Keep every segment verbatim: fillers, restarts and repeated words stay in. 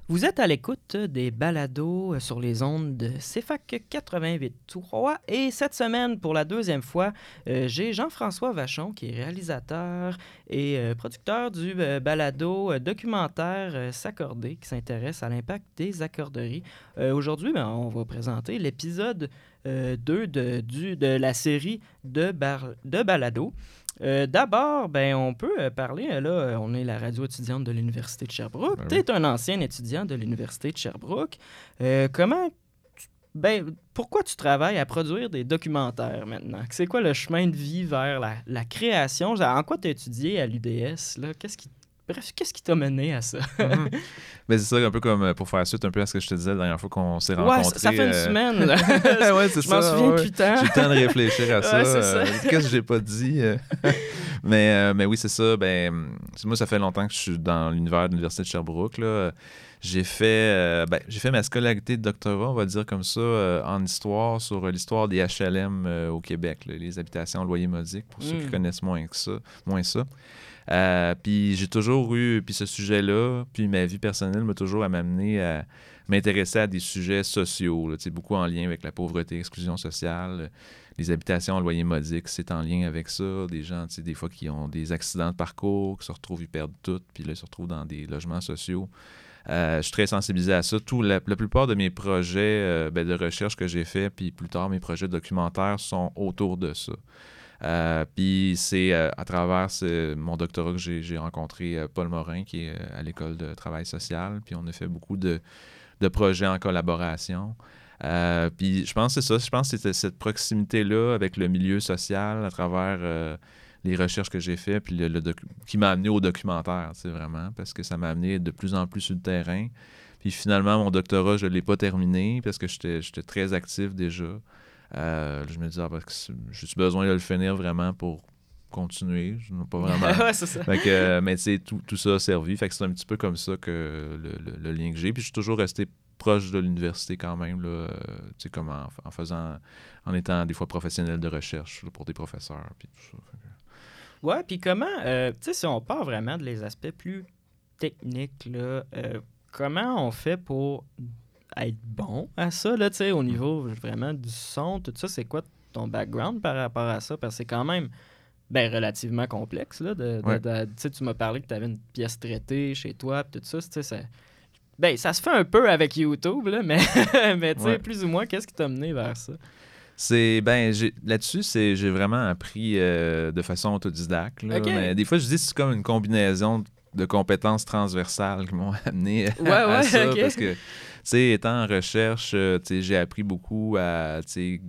Vous êtes à l'écoute des balados sur les ondes de C F A C quatre-vingt-huit trois et cette semaine, pour la deuxième fois, euh, j'ai Jean-François Vachon qui est réalisateur et euh, producteur du euh, balado euh, documentaire euh, S'accorder qui s'intéresse à l'impact des accorderies. Euh, aujourd'hui, ben, on va présenter l'épisode euh, deux de, du, de la série de, bar, de balados. Euh, d'abord, ben, on peut euh, parler, euh, là, euh, on est la radio étudiante de l'Université de Sherbrooke. Ben tu es oui. un ancien étudiant de l'Université de Sherbrooke. Euh, comment, tu, ben, pourquoi tu travailles à produire des documentaires maintenant? C'est quoi le chemin de vie vers la, la création? En quoi tu as étudié à l'U D S? Là? Qu'est-ce qui Bref, qu'est-ce qui t'a mené à ça? mm-hmm. Ben, c'est ça, un peu comme pour faire suite un peu à ce que je te disais la dernière fois qu'on s'est rencontrés. Ouais, ça, ça fait une euh... semaine. ouais, c'est je ça. m'en souviens ouais. depuis tant. J'ai le temps de réfléchir à ça. Ouais, c'est ça. Euh, qu'est-ce que j'ai pas dit? mais, euh, mais oui, c'est ça. Ben, moi, ça fait longtemps que je suis dans l'univers de l'Université de Sherbrooke. Là. J'ai fait, euh, ben, j'ai fait ma scolarité de doctorat, on va dire comme ça, euh, en histoire, sur euh, l'histoire des H L M euh, au Québec, là, les habitations à loyer modique, pour mm. ceux qui connaissent moins que ça, moins ça. Euh, puis j'ai toujours eu, puis ce sujet-là, puis ma vie personnelle m'a toujours amené à m'intéresser à des sujets sociaux, là, beaucoup en lien avec la pauvreté, l'exclusion sociale, les habitations à loyer modique, c'est en lien avec ça, des gens, des fois qui ont des accidents de parcours, qui se retrouvent, ils perdent tout, puis là, ils se retrouvent dans des logements sociaux. Euh, je suis très sensibilisé à ça. Tout, la, la plupart de mes projets euh, ben, de recherche que j'ai faits, puis plus tard, mes projets documentaires sont autour de ça. Euh, puis c'est euh, à travers ce, mon doctorat que j'ai, j'ai rencontré euh, Paul Morin, qui est euh, à l'École de travail social. Puis on a fait beaucoup de, de projets en collaboration. Euh, puis je pense que c'est ça. Je pense que c'était cette proximité-là avec le milieu social à travers euh, les recherches que j'ai faites, puis le, le docu- qui m'a amené au documentaire, c'est vraiment, parce que ça m'a amené de plus en plus sur le terrain. Puis finalement, mon doctorat, je ne l'ai pas terminé parce que j'étais, j'étais très actif déjà. Euh, je me disais, ah, parce que j'ai besoin de le finir vraiment pour continuer. Je n'ai pas vraiment. ouais, c'est ça. Fait que, euh, mais tu sais, tout, tout ça a servi. Fait que c'est un petit peu comme ça que le, le, le lien que j'ai. Puis je suis toujours resté proche de l'université quand même, là, euh, tu sais, comme en, en faisant, en étant des fois professionnel de recherche là, pour des professeurs. Puis tout ça. Fait que... Ouais, puis comment, euh, tu sais, si on part vraiment de les aspects plus techniques, là, euh, comment on fait pour être bon à ça, là, tu sais, au niveau vraiment du son, tout ça, c'est quoi ton background par rapport à ça? Parce que c'est quand même ben, relativement complexe, là. De, ouais. de, de, tu sais, tu m'as parlé que tu avais une pièce traitée chez toi, puis tout ça, tu sais, ça... Ben, ça se fait un peu avec YouTube, là, mais, mais tu sais, ouais. plus ou moins, qu'est-ce qui t'a mené vers ça? C'est, ben, j'ai, là-dessus, c'est, j'ai vraiment appris euh, de façon autodidacte, là, okay. mais des fois, je dis que c'est comme une combinaison de compétences transversales qui m'ont amené à, ouais, à ouais, ça, okay. parce que, tu sais, étant en recherche, tu sais, j'ai appris beaucoup à, tu sais,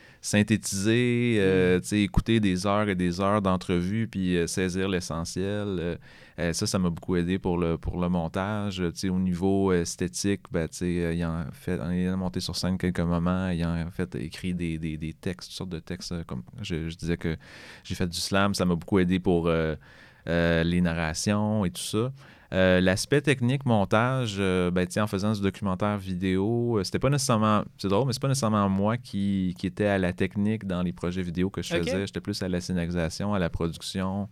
synthétiser, euh, tu sais, écouter des heures et des heures d'entrevues, puis euh, saisir l'essentiel. Euh, ça, ça m'a beaucoup aidé pour le, pour le montage. Tu sais, au niveau esthétique, ben, tu sais, euh, ayant fait, ayant monté sur scène quelques moments, ayant fait écrit des, des, des textes, toutes sortes de textes, comme je, je disais que j'ai fait du slam, ça m'a beaucoup aidé pour euh, euh, les narrations et tout ça. Euh, l'aspect technique, montage, euh, ben, en faisant ce documentaire vidéo, euh, c'était pas nécessairement, c'est drôle, mais c'est pas nécessairement moi qui, qui était à la technique dans les projets vidéo que je faisais. Okay. J'étais plus à la scénarisation, à la production,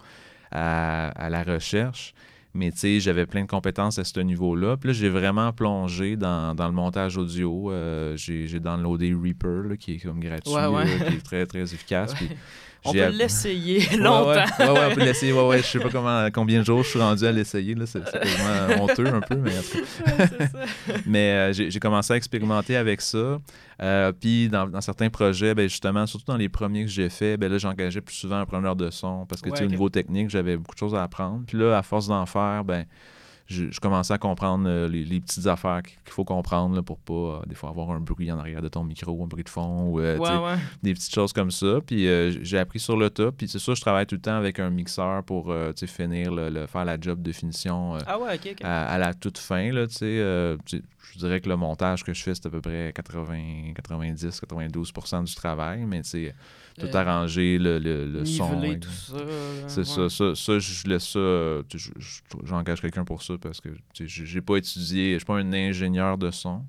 à, à la recherche. Mais tu sais, j'avais plein de compétences à ce niveau-là. Puis là, j'ai vraiment plongé dans, dans le montage audio. Euh, j'ai, j'ai downloadé Reaper, là, qui est comme gratuit, ouais, ouais. Là, qui est très, très efficace. Puis on j'ai peut l'essayer ouais, longtemps. Ouais, ouais, ouais, on peut l'essayer. Ouais, ouais, je sais pas comment, combien de jours je suis rendu à l'essayer. Là. C'est, c'est quasiment honteux un peu, mais en tout cas. Ouais, c'est ça. mais euh, j'ai, j'ai commencé à expérimenter avec ça. Euh, puis dans, dans certains projets, ben, justement, surtout dans les premiers que j'ai faits, ben, là, j'engageais plus souvent un preneur de son parce que ouais, okay. Au niveau technique, j'avais beaucoup de choses à apprendre. Puis là, à force d'en faire, ben Je, je commençais à comprendre euh, les, les petites affaires qu'il faut comprendre là, pour pas, euh, des fois, avoir un bruit en arrière de ton micro, un bruit de fond, ou euh, ouais, ouais. des petites choses comme ça. Puis euh, j'ai appris sur le tas. Puis c'est ça, je travaille tout le temps avec un mixeur pour euh, finir, le, le, faire la job de finition euh, ah ouais, okay, okay. À, à la toute fin. Là, euh, je dirais que le montage que je fais, c'est à peu près quatre-vingts, quatre-vingt-dix, quatre-vingt-douze pour cent du travail, mais tu sais, tout euh, arranger, le, le, le son. Et tout ça. C'est ouais. ça, ça. Ça, je laisse ça. Je, je, j'engage quelqu'un pour ça parce que j'ai pas étudié, je suis pas un ingénieur de son.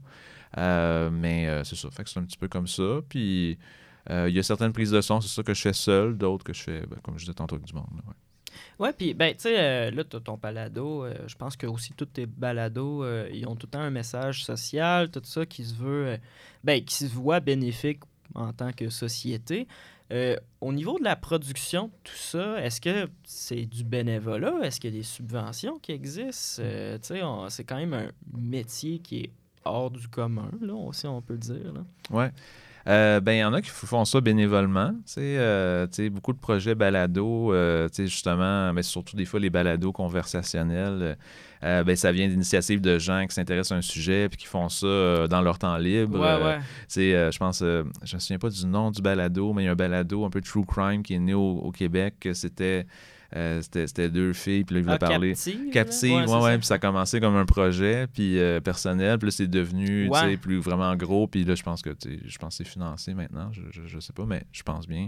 Euh, mais euh, c'est ça. Fait que c'est un petit peu comme ça. Puis il euh, y a certaines prises de son, c'est ça que je fais seul, d'autres que je fais, ben, comme je disais tantôt, avec du monde. Ouais. Ouais, puis, ben, tu sais, euh, là, t'as ton balado. euh, je pense que aussi tous tes balados, euh, ils ont tout le temps un message social, tout ça qui se veut, euh, ben, qui se voit bénéfique en tant que société. Euh, au niveau de la production, tout ça, est-ce que c'est du bénévolat? Est-ce qu'il y a des subventions qui existent? Euh, tu sais, on- c'est quand même un métier qui est hors du commun, là, aussi, on peut le dire. Là. Ouais. Euh, ben, il y en a qui f- font ça bénévolement. Tu sais, euh, tu sais, beaucoup de projets balado, euh, tu sais, justement, mais surtout des fois les balados conversationnels, euh, ben, ça vient d'initiatives de gens qui s'intéressent à un sujet puis qui font ça euh, dans leur temps libre. Ouais, Euh, ouais. tu sais, euh, je pense, euh, je me souviens pas du nom du balado, mais il y a un balado un peu true crime qui est né au, au Québec. que C'était euh, c'était c'était deux filles, puis là, ils voulaient Ah, parler. captive. là? Captive, Ouais, ouais, c'est ouais, ça. puis ça a commencé comme un projet, puis euh, personnel, puis là, c'est devenu, tu sais, Ouais. plus vraiment gros, puis là, je pense que, tu sais, je pense que c'est financé maintenant, je, je, je sais pas, mais je pense bien.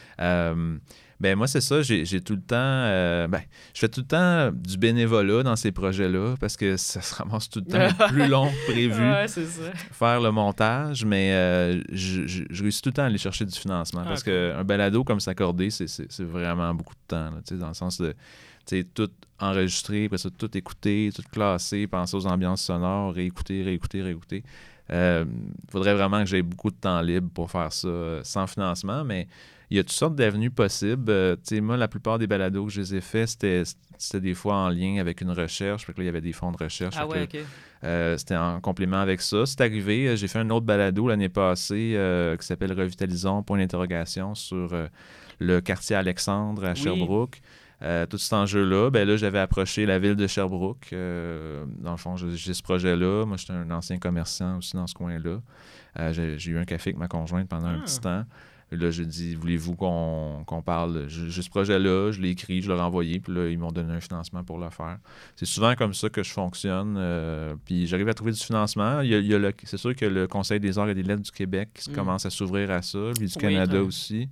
Euh, ben moi, c'est ça, j'ai, j'ai tout le temps, euh, ben, je fais tout le temps du bénévolat dans ces projets-là, parce que ça se ramasse tout le temps plus long que prévu, Ouais, c'est ça. faire le montage, mais euh, je, je, je réussis tout le temps à aller chercher du financement, Ah, parce cool. qu'un balado comme s'accorder, c'est, c'est, c'est vraiment beaucoup de temps, là, tu sais, dans le sens de, tu sais, tout enregistrer, après ça, tout écouter, tout classer, penser aux ambiances sonores, réécouter, réécouter, réécouter. Il euh, faudrait vraiment que j'aie beaucoup de temps libre pour faire ça euh, sans financement, mais il y a toutes sortes d'avenues possibles. Euh, tu sais, moi, la plupart des balados que je les ai faits, c'était, c'était des fois en lien avec une recherche. Fait que là, il y avait des fonds de recherche. Ah Fait que ouais, là, OK. euh, c'était en complément avec ça. C'est arrivé, euh, j'ai fait un autre balado l'année passée euh, qui s'appelle Revitalisons, point d'interrogation, sur euh, le quartier Alexandre à Oui. Sherbrooke. Euh, tout cet enjeu-là, ben là, j'avais approché la ville de Sherbrooke. Euh, dans le fond, j'ai, j'ai ce projet-là. Moi, j'étais un ancien commerçant aussi dans ce coin-là. Euh, j'ai, j'ai eu un café avec ma conjointe pendant Ah. un petit temps. Et là, j'ai dit, voulez-vous qu'on, qu'on parle? J'ai, j'ai ce projet-là, je l'ai écrit, je l'ai renvoyé, puis là, ils m'ont donné un financement pour le faire. C'est souvent comme ça que je fonctionne. euh, puis j'arrive à trouver du financement. Il y a, il y a le, c'est sûr que le Conseil des arts et des lettres du Québec qui Mm. commence à s'ouvrir à ça, lui du Oui, Canada ça. aussi.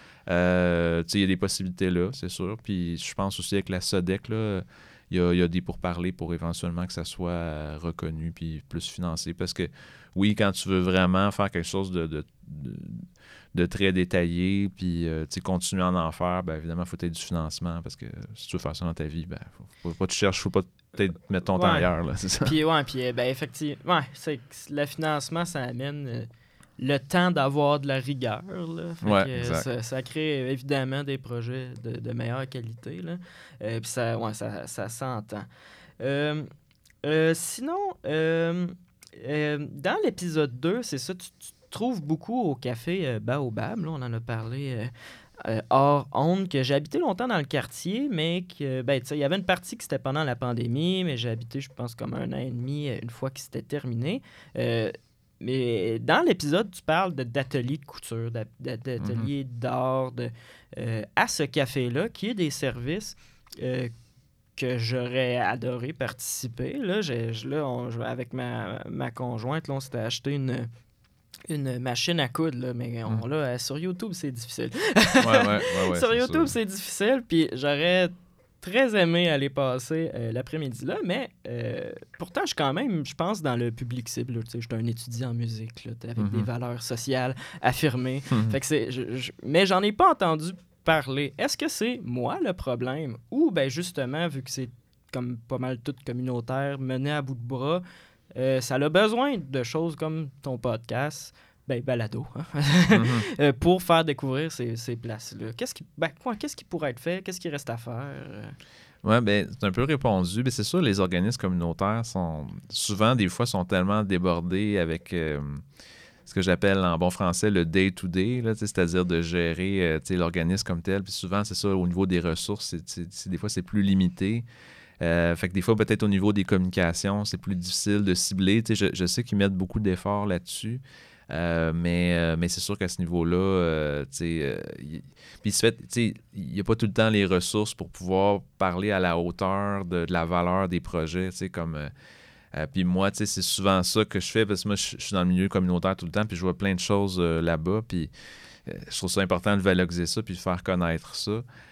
Euh, tu sais, il y a des possibilités là, c'est sûr. Puis je pense aussi avec la SODEC, là, il y a, il y a des pourparlers pour éventuellement que ça soit euh, reconnu puis plus financé. Parce que oui, quand tu veux vraiment faire quelque chose de, de, de, de très détaillé, puis euh, tu sais, continuer à en faire, bien évidemment, il faut être du financement. Parce que si tu veux faire ça dans ta vie, ben faut, faut pas que tu cherches, faut pas peut-être mettre ton temps Ouais. ailleurs. Là, c'est ça. Puis, ouais, puis, euh, ben, effectivement, ouais, c'est que le financement, ça amène euh, le temps d'avoir de la rigueur. Là. Fait Ouais, que, euh, exact. ça, ça crée euh, évidemment des projets de, de meilleure qualité. Là. Euh, puis, ça, ouais, ça, ça s'entend. Euh, euh, sinon, euh, euh, dans l'épisode deux, c'est ça, tu, tu te trouves beaucoup au café euh, Baobab. Là, on en a parlé. Euh, Euh, hors onde, que j'ai habité longtemps dans le quartier, mais que, ben, tu sais, il y avait une partie qui c'était pendant la pandémie, mais j'ai habité, je pense, comme un an et demi, euh, une fois que c'était terminé. Euh, mais dans l'épisode, tu parles de, d'ateliers de couture, d'a- d'a- d'ateliers d'art, de, euh, à ce café-là, qui est des services euh, que j'aurais adoré participer. Là, j'ai, je- là on- je- avec ma, ma conjointe, là, on s'était acheté une une machine à coudre, là, mais on, Mm. là, euh, sur YouTube, c'est difficile. Ouais, ouais, ouais, ouais, sur c'est YouTube, sûr. c'est difficile, puis j'aurais très aimé aller passer euh, l'après-midi là, mais euh, pourtant, je suis quand même, je pense, dans le public cible. là. Tu sais, je suis un étudiant en musique, là, avec Mhm. des valeurs sociales affirmées. Mhm. Fait que c'est, je- je- mais j'en ai pas entendu parler. Est-ce que c'est moi le problème? Ou, ben justement, vu que c'est comme pas mal tout communautaire, mené à bout de bras, euh, ça a besoin de choses comme ton podcast, ben balado, hein, Mhm. euh, pour faire découvrir ces, ces places-là. Qu'est-ce qui, ben, quoi, qu'est-ce qui pourrait être fait? Qu'est-ce qui reste à faire? Euh, Oui, ben, c'est un peu répondu. Mais c'est sûr, les organismes communautaires sont souvent, des fois, sont tellement débordés avec euh, ce que j'appelle en bon français le day-to-day, là, tu sais, c'est-à-dire de gérer euh, tu sais, l'organisme comme tel. Puis souvent, c'est ça, au niveau des ressources, c'est, c'est- c'est- des fois, c'est plus limité. Euh, fait que des fois, peut-être au niveau des communications, c'est plus difficile de cibler. Tu sais, je, je sais qu'ils mettent beaucoup d'efforts là-dessus. Euh, mais, euh, mais c'est sûr qu'à ce niveau-là, euh, tu sais, euh, y- puis se fait, tu sais, il n'y a pas tout le temps les ressources pour pouvoir parler à la hauteur de, de la valeur des projets, tu sais, comme... euh, euh, puis moi, tu sais, c'est souvent ça que je fais, parce que moi, je je suis dans le milieu communautaire tout le temps, puis je vois plein de choses euh, là-bas, puis euh, je trouve ça important de valoriser ça, puis de faire connaître ça.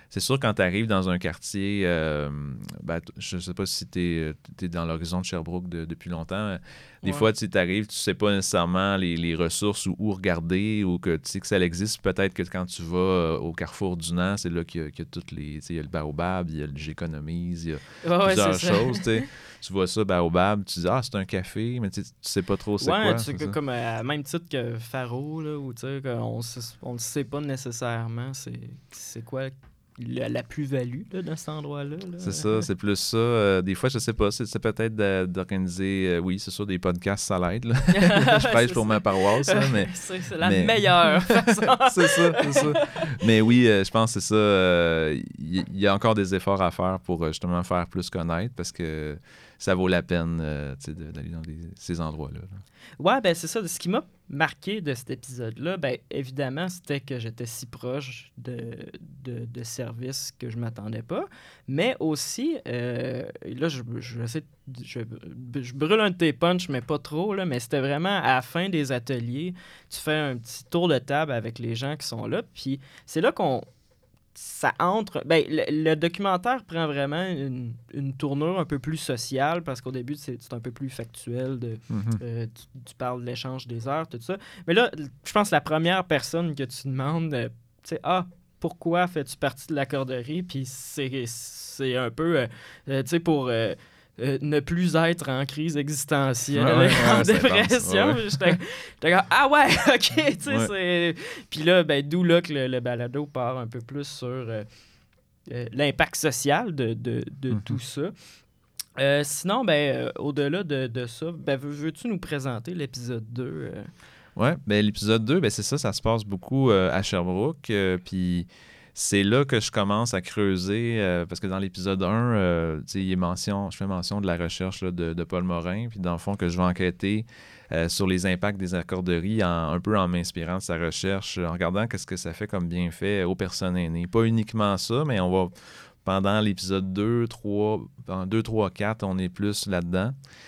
c'est sûr, quand tu arrives dans un quartier, euh, ben, t- je ne sais pas si tu es dans l'horizon de Sherbrooke de- depuis longtemps. Des Ouais. fois, tu arrives, tu sais pas nécessairement les, les ressources ou où regarder ou que tu sais que ça existe. Peut-être que quand tu vas euh, au Carrefour du Nant, c'est là qu'il y a, qu'il y a toutes les. Tu sais, il y a le Baobab, il y a le J'économise, il y a Ouais, ouais, c'est plusieurs ça. choses. Tu sais. Tu vois ça, Baobab, tu dis ah, c'est un café, mais tu sais tu sais pas trop c'est Ouais, quoi. tu sais, C'est que- ça? comme à même titre que Faro, là, où tu sais, qu'on s- on ne sait pas nécessairement c'est c'est quoi la, la plus-value là, dans cet endroit-là. C'est Là. ça, c'est plus ça. Euh, des fois, je sais pas, c'est c'est peut-être de- d'organiser, euh, oui, c'est sûr, des podcasts, ça l'aide. Là. Je prêche C'est pour ça. ma paroisse, là, mais... c'est c'est la mais... meilleure façon. c'est ça, c'est ça. Mais oui, euh, je pense que c'est ça. euh, Il y, il y a encore des efforts à faire pour euh, justement faire plus connaître parce que ça vaut la peine euh, tu sais, de- d'aller dans les- ces endroits-là. là. Ouais, ben c'est ça. Ce qui m'a marqué de cet épisode-là, ben évidemment, c'était que j'étais si proche de, de, de services que je m'attendais pas. Mais aussi, euh, là, je, je, vais essayer de- je, je brûle un de tes punchs, mais pas trop, là, mais c'était vraiment à la fin des ateliers, tu fais un petit tour de table avec les gens qui sont là. Puis c'est là qu'on ça entre. Ben, le, le documentaire prend vraiment une, une tournure un peu plus sociale parce qu'au début, c'est c'est un peu plus factuel. De, Mhm. euh, tu, tu parles de l'échange des heures, tout ça. Mais là, je pense que la première personne que tu demandes, euh, tu sais, ah, pourquoi fais-tu partie de la corderie? Puis c'est c'est un peu, euh, euh, tu sais, pour. euh, euh, ne plus être en crise existentielle, Ouais, ouais, en ouais, c'est dépression. intense. Ouais, ouais. J'étais j'étais comme, ah ouais, ok, tu sais, Ouais. c'est... Puis là, ben, d'où là que le, le balado part un peu plus sur euh, euh, l'impact social de, de, de Mhm. tout ça. Euh, sinon, ben, euh, au-delà de, de ça, ben, veux- veux-tu nous présenter l'épisode deux? euh? Ouais, ben l'épisode deux, ben c'est ça, ça se passe beaucoup euh, à Sherbrooke. euh, Puis c'est là que je commence à creuser, euh, parce que dans l'épisode un, euh, tu sais, il est mention, je fais mention de la recherche là, de, de Paul Morin, puis dans le fond que je vais enquêter euh, sur les impacts des accorderies, en- un peu en m'inspirant de sa recherche, en regardant qu'est-ce que ça fait comme bienfait aux personnes aînées. Pas uniquement ça, mais on va, pendant l'épisode deux, trois, en deux, trois, quatre, on est plus là-dedans.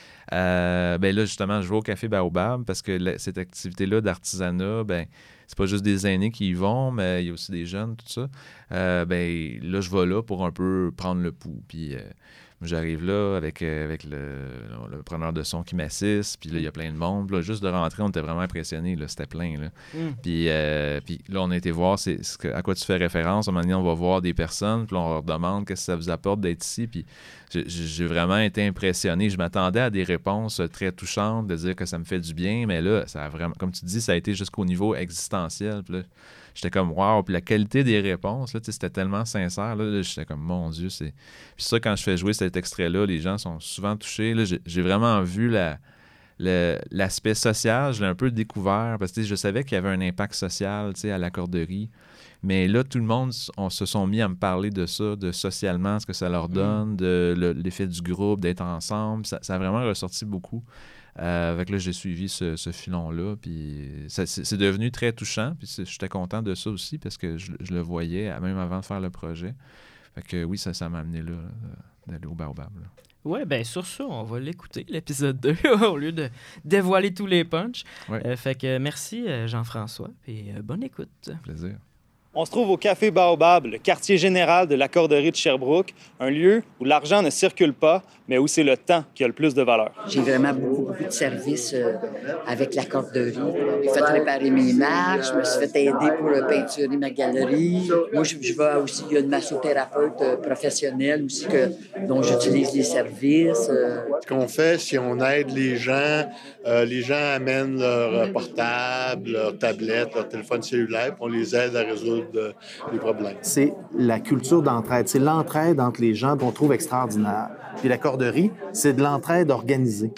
Euh, ben là, justement, je vais au Café Baobab parce que la- cette activité-là d'artisanat, ben, c'est pas juste des aînés qui y vont, mais il y a aussi des jeunes, tout ça. Euh, ben, là, je vais là pour un peu prendre le pouls. Puis euh, j'arrive là avec, euh, avec le, le preneur de son qui m'assiste, puis là, il y a plein de monde. Puis là, juste de rentrer, on était vraiment impressionnés, là, c'était plein, là. Mm. Puis, euh, puis là, on a été voir c'est, ce que- à quoi tu fais référence. À un moment donné, on va voir des personnes, puis là, on leur demande qu'est-ce que ça vous apporte d'être ici. Puis j'ai, j'ai vraiment été impressionné. Je m'attendais à des réponses très touchantes, de dire que ça me fait du bien, mais là, ça a vraiment, comme tu dis, ça a été jusqu'au niveau existentiel. Puis là, j'étais comme, wow. Puis la qualité des réponses, là, tu sais, c'était tellement sincère. Là, Là, j'étais comme, mon Dieu, c'est. Puis ça, quand je fais jouer cet extrait-là, les gens sont souvent touchés. Là, j'ai, j'ai vraiment vu la. Le- l'aspect social, je l'ai un peu découvert parce que tu sais, je savais qu'il y avait un impact social tu sais, à la corderie. Mais là, tout le monde s- on se sont mis à me parler de ça, de socialement, ce que ça leur donne, de le- l'effet du groupe, d'être ensemble. Ça, ça a vraiment ressorti beaucoup. Euh, avec là, j'ai suivi ce, ce filon-là. Puis ça- c'est c'est devenu très touchant. Puis c'est- j'étais content de ça aussi parce que je, je le voyais même avant de faire le projet. Fait que oui, ça, ça m'a amené là, euh, d'aller au Baobab. là. Ouais, ben sur ça, on va l'écouter, l'épisode deux, au lieu de dévoiler tous les punchs. Ouais. Euh, fait que merci, euh, Jean-François, et euh, bonne écoute. Plaisir. On se trouve au Café Baobab, le quartier général de la corderie de Sherbrooke, un lieu où l'argent ne circule pas, mais où c'est le temps qui a le plus de valeur. J'ai vraiment beaucoup, beaucoup de services euh, avec la corderie. J'ai fait réparer mes marches, je me suis fait aider pour euh, peinturer ma galerie. Moi, je, je vais aussi, il y a une massothérapeute euh, professionnelle aussi que, dont j'utilise les services. euh. Ce qu'on fait, c'est on aide les gens. Euh, les gens amènent leur portable, leur tablette, leur téléphone cellulaire, puis on les aide à résoudre euh, les problèmes. C'est la culture d'entraide. C'est l'entraide entre les gens qu'on trouve extraordinaire. Puis la corderie, c'est de l'entraide organisée.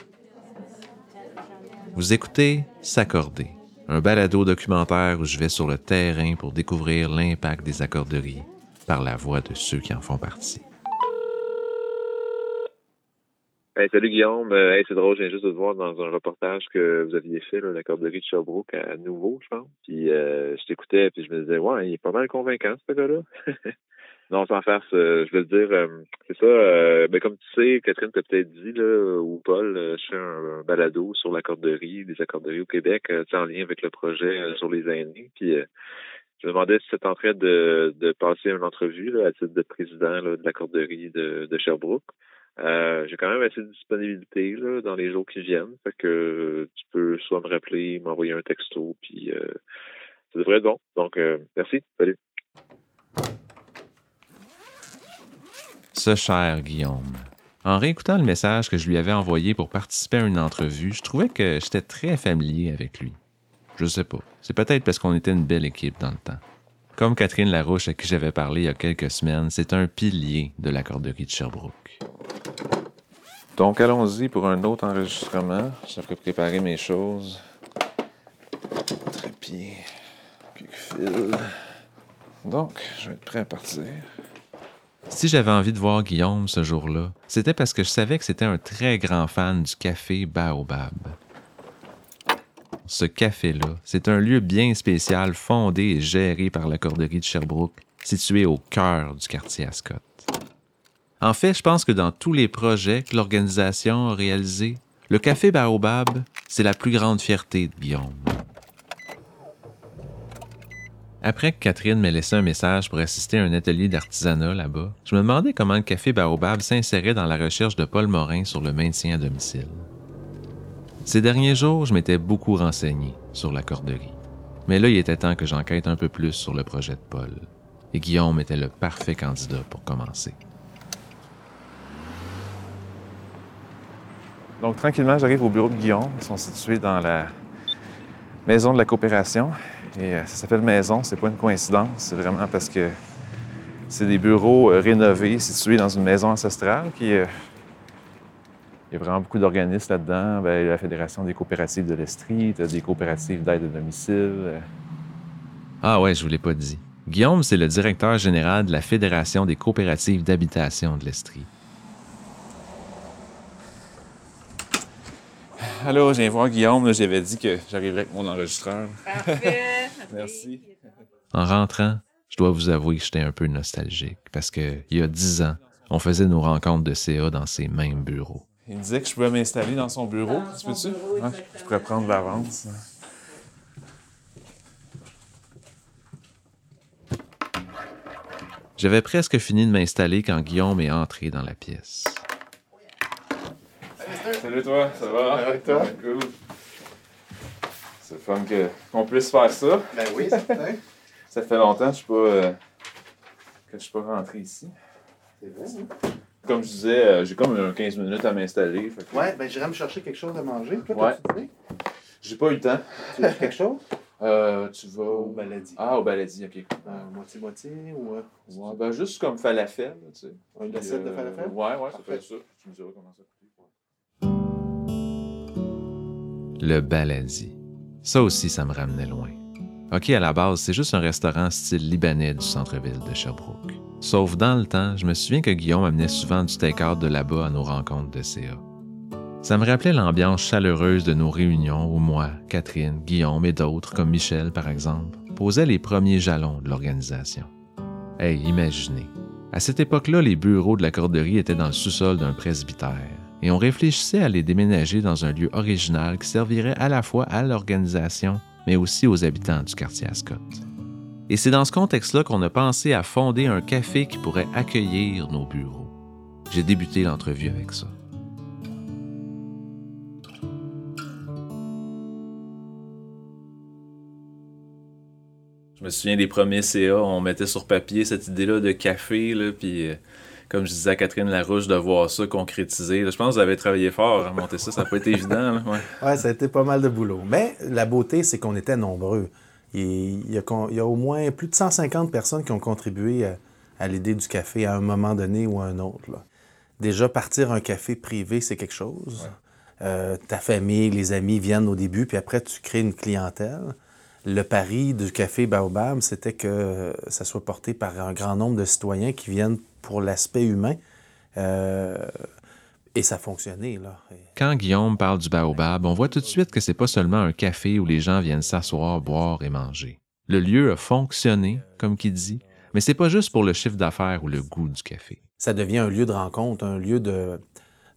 Vous écoutez S'accorder, un balado documentaire où je vais sur le terrain pour découvrir l'impact des accorderies par la voix de ceux qui en font partie. Hey, salut Guillaume, Euh, hey, c'est drôle, je viens juste de te voir dans un reportage que vous aviez fait, là, la corderie de Sherbrooke à nouveau, je pense. Puis euh, je t'écoutais, puis je me disais, ouais, il est pas mal convaincant, ce gars-là. Non, sans faire ce, je veux te dire, euh, c'est ça, euh, ben, comme tu sais, Catherine t'a peut-être dit, là, ou Paul, euh, je fais un, un balado sur l'accorderie, des accorderies au Québec, euh, tu sais, en lien avec le projet euh, sur les aînés. Puis euh, je me demandais si ça tenterait de, de passer une entrevue là, à titre de président là, de la corderie de, de Sherbrooke. Euh, j'ai quand même assez de disponibilité là, dans les jours qui viennent. Fait que euh, tu peux soit me rappeler, m'envoyer un texto, puis euh, ça devrait être bon. Donc, euh, merci. Salut. Ce cher Guillaume. En réécoutant le message que je lui avais envoyé pour participer à une entrevue, je trouvais que j'étais très familier avec lui. Je sais pas. C'est peut-être parce qu'on était une belle équipe dans le temps. Comme Catherine Larouche à qui j'avais parlé il y a quelques semaines, c'est un pilier de la corderie de Sherbrooke. Donc, allons-y pour un autre enregistrement. Je devrais préparer mes choses. Trépied, quelques fils. Donc, je vais être prêt à partir. Si j'avais envie de voir Guillaume ce jour-là, c'était parce que je savais que c'était un très grand fan du café Baobab. Ce café-là, c'est un lieu bien spécial fondé et géré par la corderie de Sherbrooke, situé au cœur du quartier Ascot. En fait, je pense que dans tous les projets que l'organisation a réalisés, le café Baobab, c'est la plus grande fierté de Guillaume. Après que Catherine m'ait laissé un message pour assister à un atelier d'artisanat là-bas, je me demandais comment le café Baobab s'insérait dans la recherche de Paul Morin sur le maintien à domicile. Ces derniers jours, je m'étais beaucoup renseigné sur la corderie. Mais là, il était temps que j'enquête un peu plus sur le projet de Paul. Et Guillaume était le parfait candidat pour commencer. Donc, tranquillement, j'arrive au bureau de Guillaume. Ils sont situés dans la maison de la coopération. Et ça s'appelle maison, c'est pas une coïncidence. C'est vraiment parce que c'est des bureaux euh, rénovés, situés dans une maison ancestrale. Puis, euh, il y a vraiment beaucoup d'organismes là-dedans. Bien, la Fédération des coopératives de l'Estrie, des coopératives d'aide à domicile. Ah ouais, je vous l'ai pas dit. Guillaume, c'est le directeur général de la Fédération des coopératives d'habitation de l'Estrie. Allô, je viens voir Guillaume. Là, j'avais dit que j'arriverais avec mon enregistreur. Parfait. Merci. En rentrant, je dois vous avouer que j'étais un peu nostalgique parce qu'il y a dix ans, on faisait nos rencontres de C A dans ces mêmes bureaux. Il me disait que je pouvais m'installer dans son bureau. Tu peux-tu? Ouais, je pourrais prendre l'avance. J'avais presque fini de m'installer quand Guillaume est entré dans la pièce. Salut toi, ça va? Avec toi? Ouais, cool. C'est fun que, qu'on puisse faire ça. Ben oui, certain. Ça fait longtemps que je suis pas, euh, que je suis pas rentré ici. C'est vrai, hein? Comme je disais, euh, j'ai comme un quinze minutes à m'installer. Fait que... Ouais, ben j'irai me chercher quelque chose à manger. Toi, ouais. t'as-tu dîné? J'ai pas eu le temps. Tu veux quelque chose? Euh, tu vas... Au Baladi. Ah, au Baladi, ok. Euh, moitié-moitié ou... Euh... Ouais, ben juste comme falafel, tu sais. Une assiette euh, de falafel? Ouais, ouais, ça Parfait. fait ça. Tu me diras comment ça coûte. Le Baladi. Ça aussi, ça me ramenait loin. OK, à la base, c'est juste un restaurant style libanais du centre-ville de Sherbrooke. Sauf dans le temps, je me souviens que Guillaume amenait souvent du take-out de là-bas à nos rencontres de C A. Ça me rappelait l'ambiance chaleureuse de nos réunions où moi, Catherine, Guillaume et d'autres, comme Michel par exemple, posaient les premiers jalons de l'organisation. Hey, imaginez. À cette époque-là, les bureaux de la corderie étaient dans le sous-sol d'un presbytère et on réfléchissait à les déménager dans un lieu original qui servirait à la fois à l'organisation, mais aussi aux habitants du quartier Ascot. Et c'est dans ce contexte-là qu'on a pensé à fonder un café qui pourrait accueillir nos bureaux. J'ai débuté l'entrevue avec ça. Je me souviens des premiers C A, on mettait sur papier cette idée-là de café, là, puis euh, comme je disais à Catherine Larouche, de voir ça concrétisé. Là, je pense que vous avez travaillé fort à monter ça, ça n'a pas été évident. Là, ouais. Ouais, ça a été pas mal de boulot. Mais la beauté, c'est qu'on était nombreux. Il y, a, il y a au moins plus de cent cinquante personnes qui ont contribué à, à l'idée du café à un moment donné ou à un autre. Là. Déjà, partir un café privé, c'est quelque chose. Ouais. Euh, ta famille, les amis viennent au début, puis après, tu crées une clientèle. Le pari du café Baobab, c'était que ça soit porté par un grand nombre de citoyens qui viennent pour l'aspect humain. Euh, et ça fonctionnait, là. Quand Guillaume parle du Baobab, on voit tout de suite que c'est pas seulement un café où les gens viennent s'asseoir, boire et manger. Le lieu a fonctionné, comme qu'il dit, mais c'est pas juste pour le chiffre d'affaires ou le goût du café. Ça devient un lieu de rencontre, un lieu de,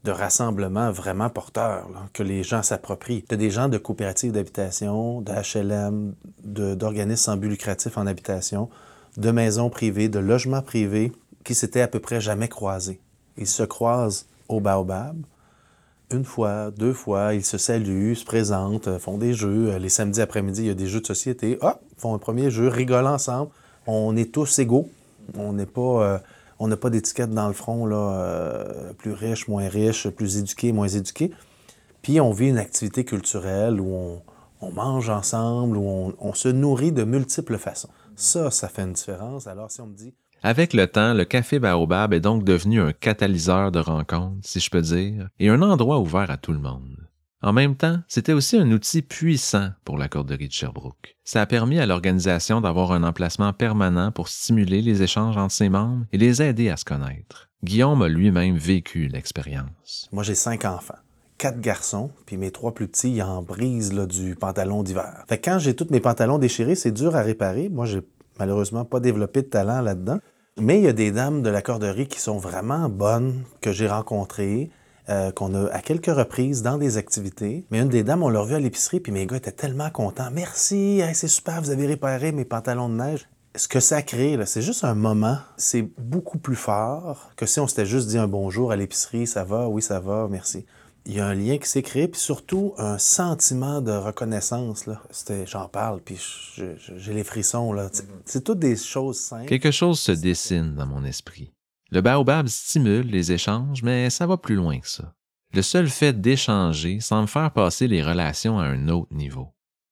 de rassemblements vraiment porteurs, là, que les gens s'approprient. Tu as des gens de coopératives d'habitation, de H L M, de, d'organismes sans but lucratif en habitation, de maisons privées, de logements privés qui s'étaient à peu près jamais croisés. Ils se croisent au Baobab. Une fois, deux fois, ils se saluent, se présentent, font des jeux. Les samedis après-midi, il y a des jeux de société. Ah, font un premier jeu, rigolent ensemble. On est tous égaux. On n'est pas, euh, on n'a pas d'étiquette dans le front, là, euh, plus riche, moins riche, plus éduqué, moins éduqué. Puis on vit une activité culturelle où on, on mange ensemble, où on, on se nourrit de multiples façons. Ça, ça fait une différence. Alors si on me dit... Avec le temps, le Café Baobab est donc devenu un catalyseur de rencontres, si je peux dire, et un endroit ouvert à tout le monde. En même temps, c'était aussi un outil puissant pour la Corderie de Sherbrooke. Ça a permis à l'organisation d'avoir un emplacement permanent pour stimuler les échanges entre ses membres et les aider à se connaître. Guillaume a lui-même vécu l'expérience. Moi, j'ai cinq enfants. Quatre garçons, puis mes trois plus petits, ils en brisent là, du pantalon d'hiver. Fait que quand j'ai tous mes pantalons déchirés, c'est dur à réparer. Moi, j'ai malheureusement pas développé de talent là-dedans. Mais il y a des dames de la Corderie qui sont vraiment bonnes, que j'ai rencontrées, euh, qu'on a à quelques reprises dans des activités. Mais une des dames, on l'a revue à l'épicerie, puis mes gars étaient tellement contents. « Merci, hey, c'est super, vous avez réparé mes pantalons de neige. » Ce que ça crée, là, c'est juste un moment. C'est beaucoup plus fort que si on s'était juste dit un bonjour à l'épicerie. « Ça va? Oui, ça va, merci. » Il y a un lien qui s'est créé, puis surtout un sentiment de reconnaissance. Là. C'était, j'en parle, puis je, je, j'ai les frissons. Là. C'est, c'est toutes des choses simples. Quelque chose se dessine dans mon esprit. Le Baobab stimule les échanges, mais ça va plus loin que ça. Le seul fait d'échanger semble faire passer les relations à un autre niveau.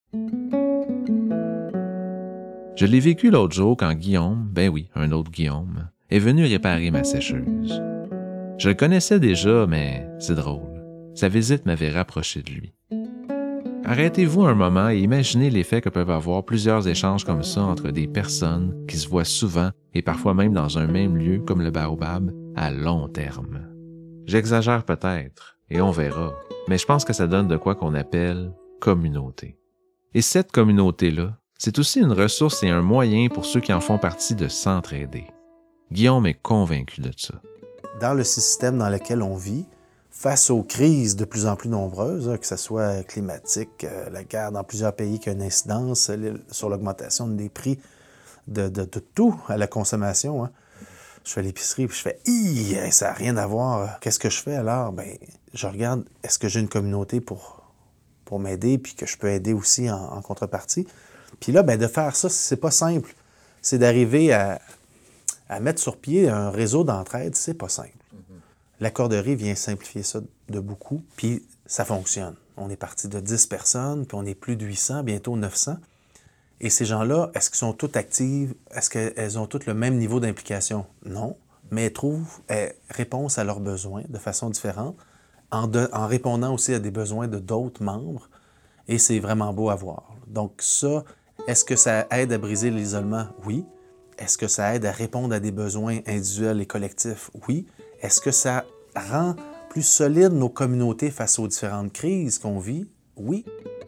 Je l'ai vécu l'autre jour quand Guillaume, ben oui, un autre Guillaume, est venu réparer ma sécheuse. Je le connaissais déjà, mais c'est drôle. Sa visite m'avait rapproché de lui. Arrêtez-vous un moment et imaginez l'effet que peuvent avoir plusieurs échanges comme ça entre des personnes qui se voient souvent et parfois même dans un même lieu comme le Baobab à long terme. J'exagère peut-être, et on verra, mais je pense que ça donne de quoi qu'on appelle communauté. Et cette communauté-là, c'est aussi une ressource et un moyen pour ceux qui en font partie de s'entraider. Guillaume est convaincu de ça. Dans le système dans lequel on vit, face aux crises de plus en plus nombreuses, que ce soit climatique, euh, la guerre dans plusieurs pays qui a une incidence sur l'augmentation des prix de, de, de tout à la consommation. Hein. Je fais l'épicerie puis je fais « Hi, ça n'a rien à voir. Qu'est-ce que je fais alors? » Bien, je regarde, est-ce que j'ai une communauté pour, pour m'aider puis que je peux aider aussi en, en contrepartie? Puis là, bien, de faire ça, c'est pas simple. C'est d'arriver à, à mettre sur pied un réseau d'entraide, c'est pas simple. La Corderie vient simplifier ça de beaucoup, puis ça fonctionne. On est parti de dix personnes, puis on est plus de huit cents, bientôt neuf cents. Et ces gens-là, est-ce qu'ils sont toutes actives? Est-ce qu'elles ont toutes le même niveau d'implication? Non, mais elles trouvent elles, réponse à leurs besoins de façon différente, en, de, en répondant aussi à des besoins de d'autres membres, et c'est vraiment beau à voir. Donc ça, est-ce que ça aide à briser l'isolement? Oui. Est-ce que ça aide à répondre à des besoins individuels et collectifs? Oui. Est-ce que ça rend plus solides nos communautés face aux différentes crises qu'on vit? Oui.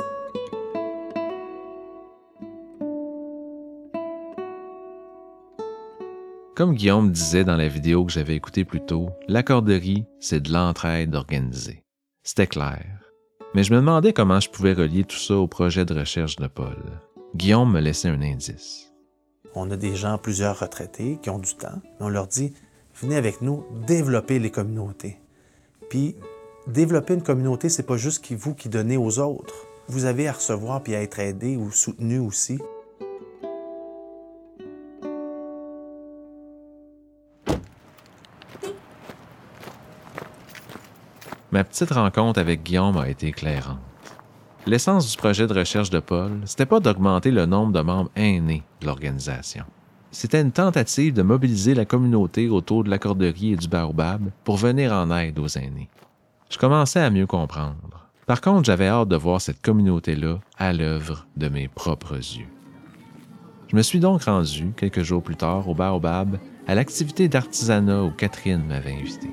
Comme Guillaume disait dans la vidéo que j'avais écoutée plus tôt, la Corderie, c'est de l'entraide organisée. C'était clair. Mais je me demandais comment je pouvais relier tout ça au projet de recherche de Paul. Guillaume me laissait un indice. On a des gens, plusieurs retraités, qui ont du temps. On leur dit « Venez avec nous, développer les communautés. » Puis, développer une communauté, c'est pas juste qui vous qui donnez aux autres. Vous avez à recevoir puis à être aidé ou soutenu aussi. Ma petite rencontre avec Guillaume a été éclairante. L'essence du projet de recherche de Paul, c'était pas d'augmenter le nombre de membres aînés de l'organisation. C'était une tentative de mobiliser la communauté autour de la Corderie et du Baobab pour venir en aide aux aînés. Je commençais à mieux comprendre. Par contre, j'avais hâte de voir cette communauté-là à l'œuvre de mes propres yeux. Je me suis donc rendu, quelques jours plus tard, au Baobab, à l'activité d'artisanat où Catherine m'avait invité.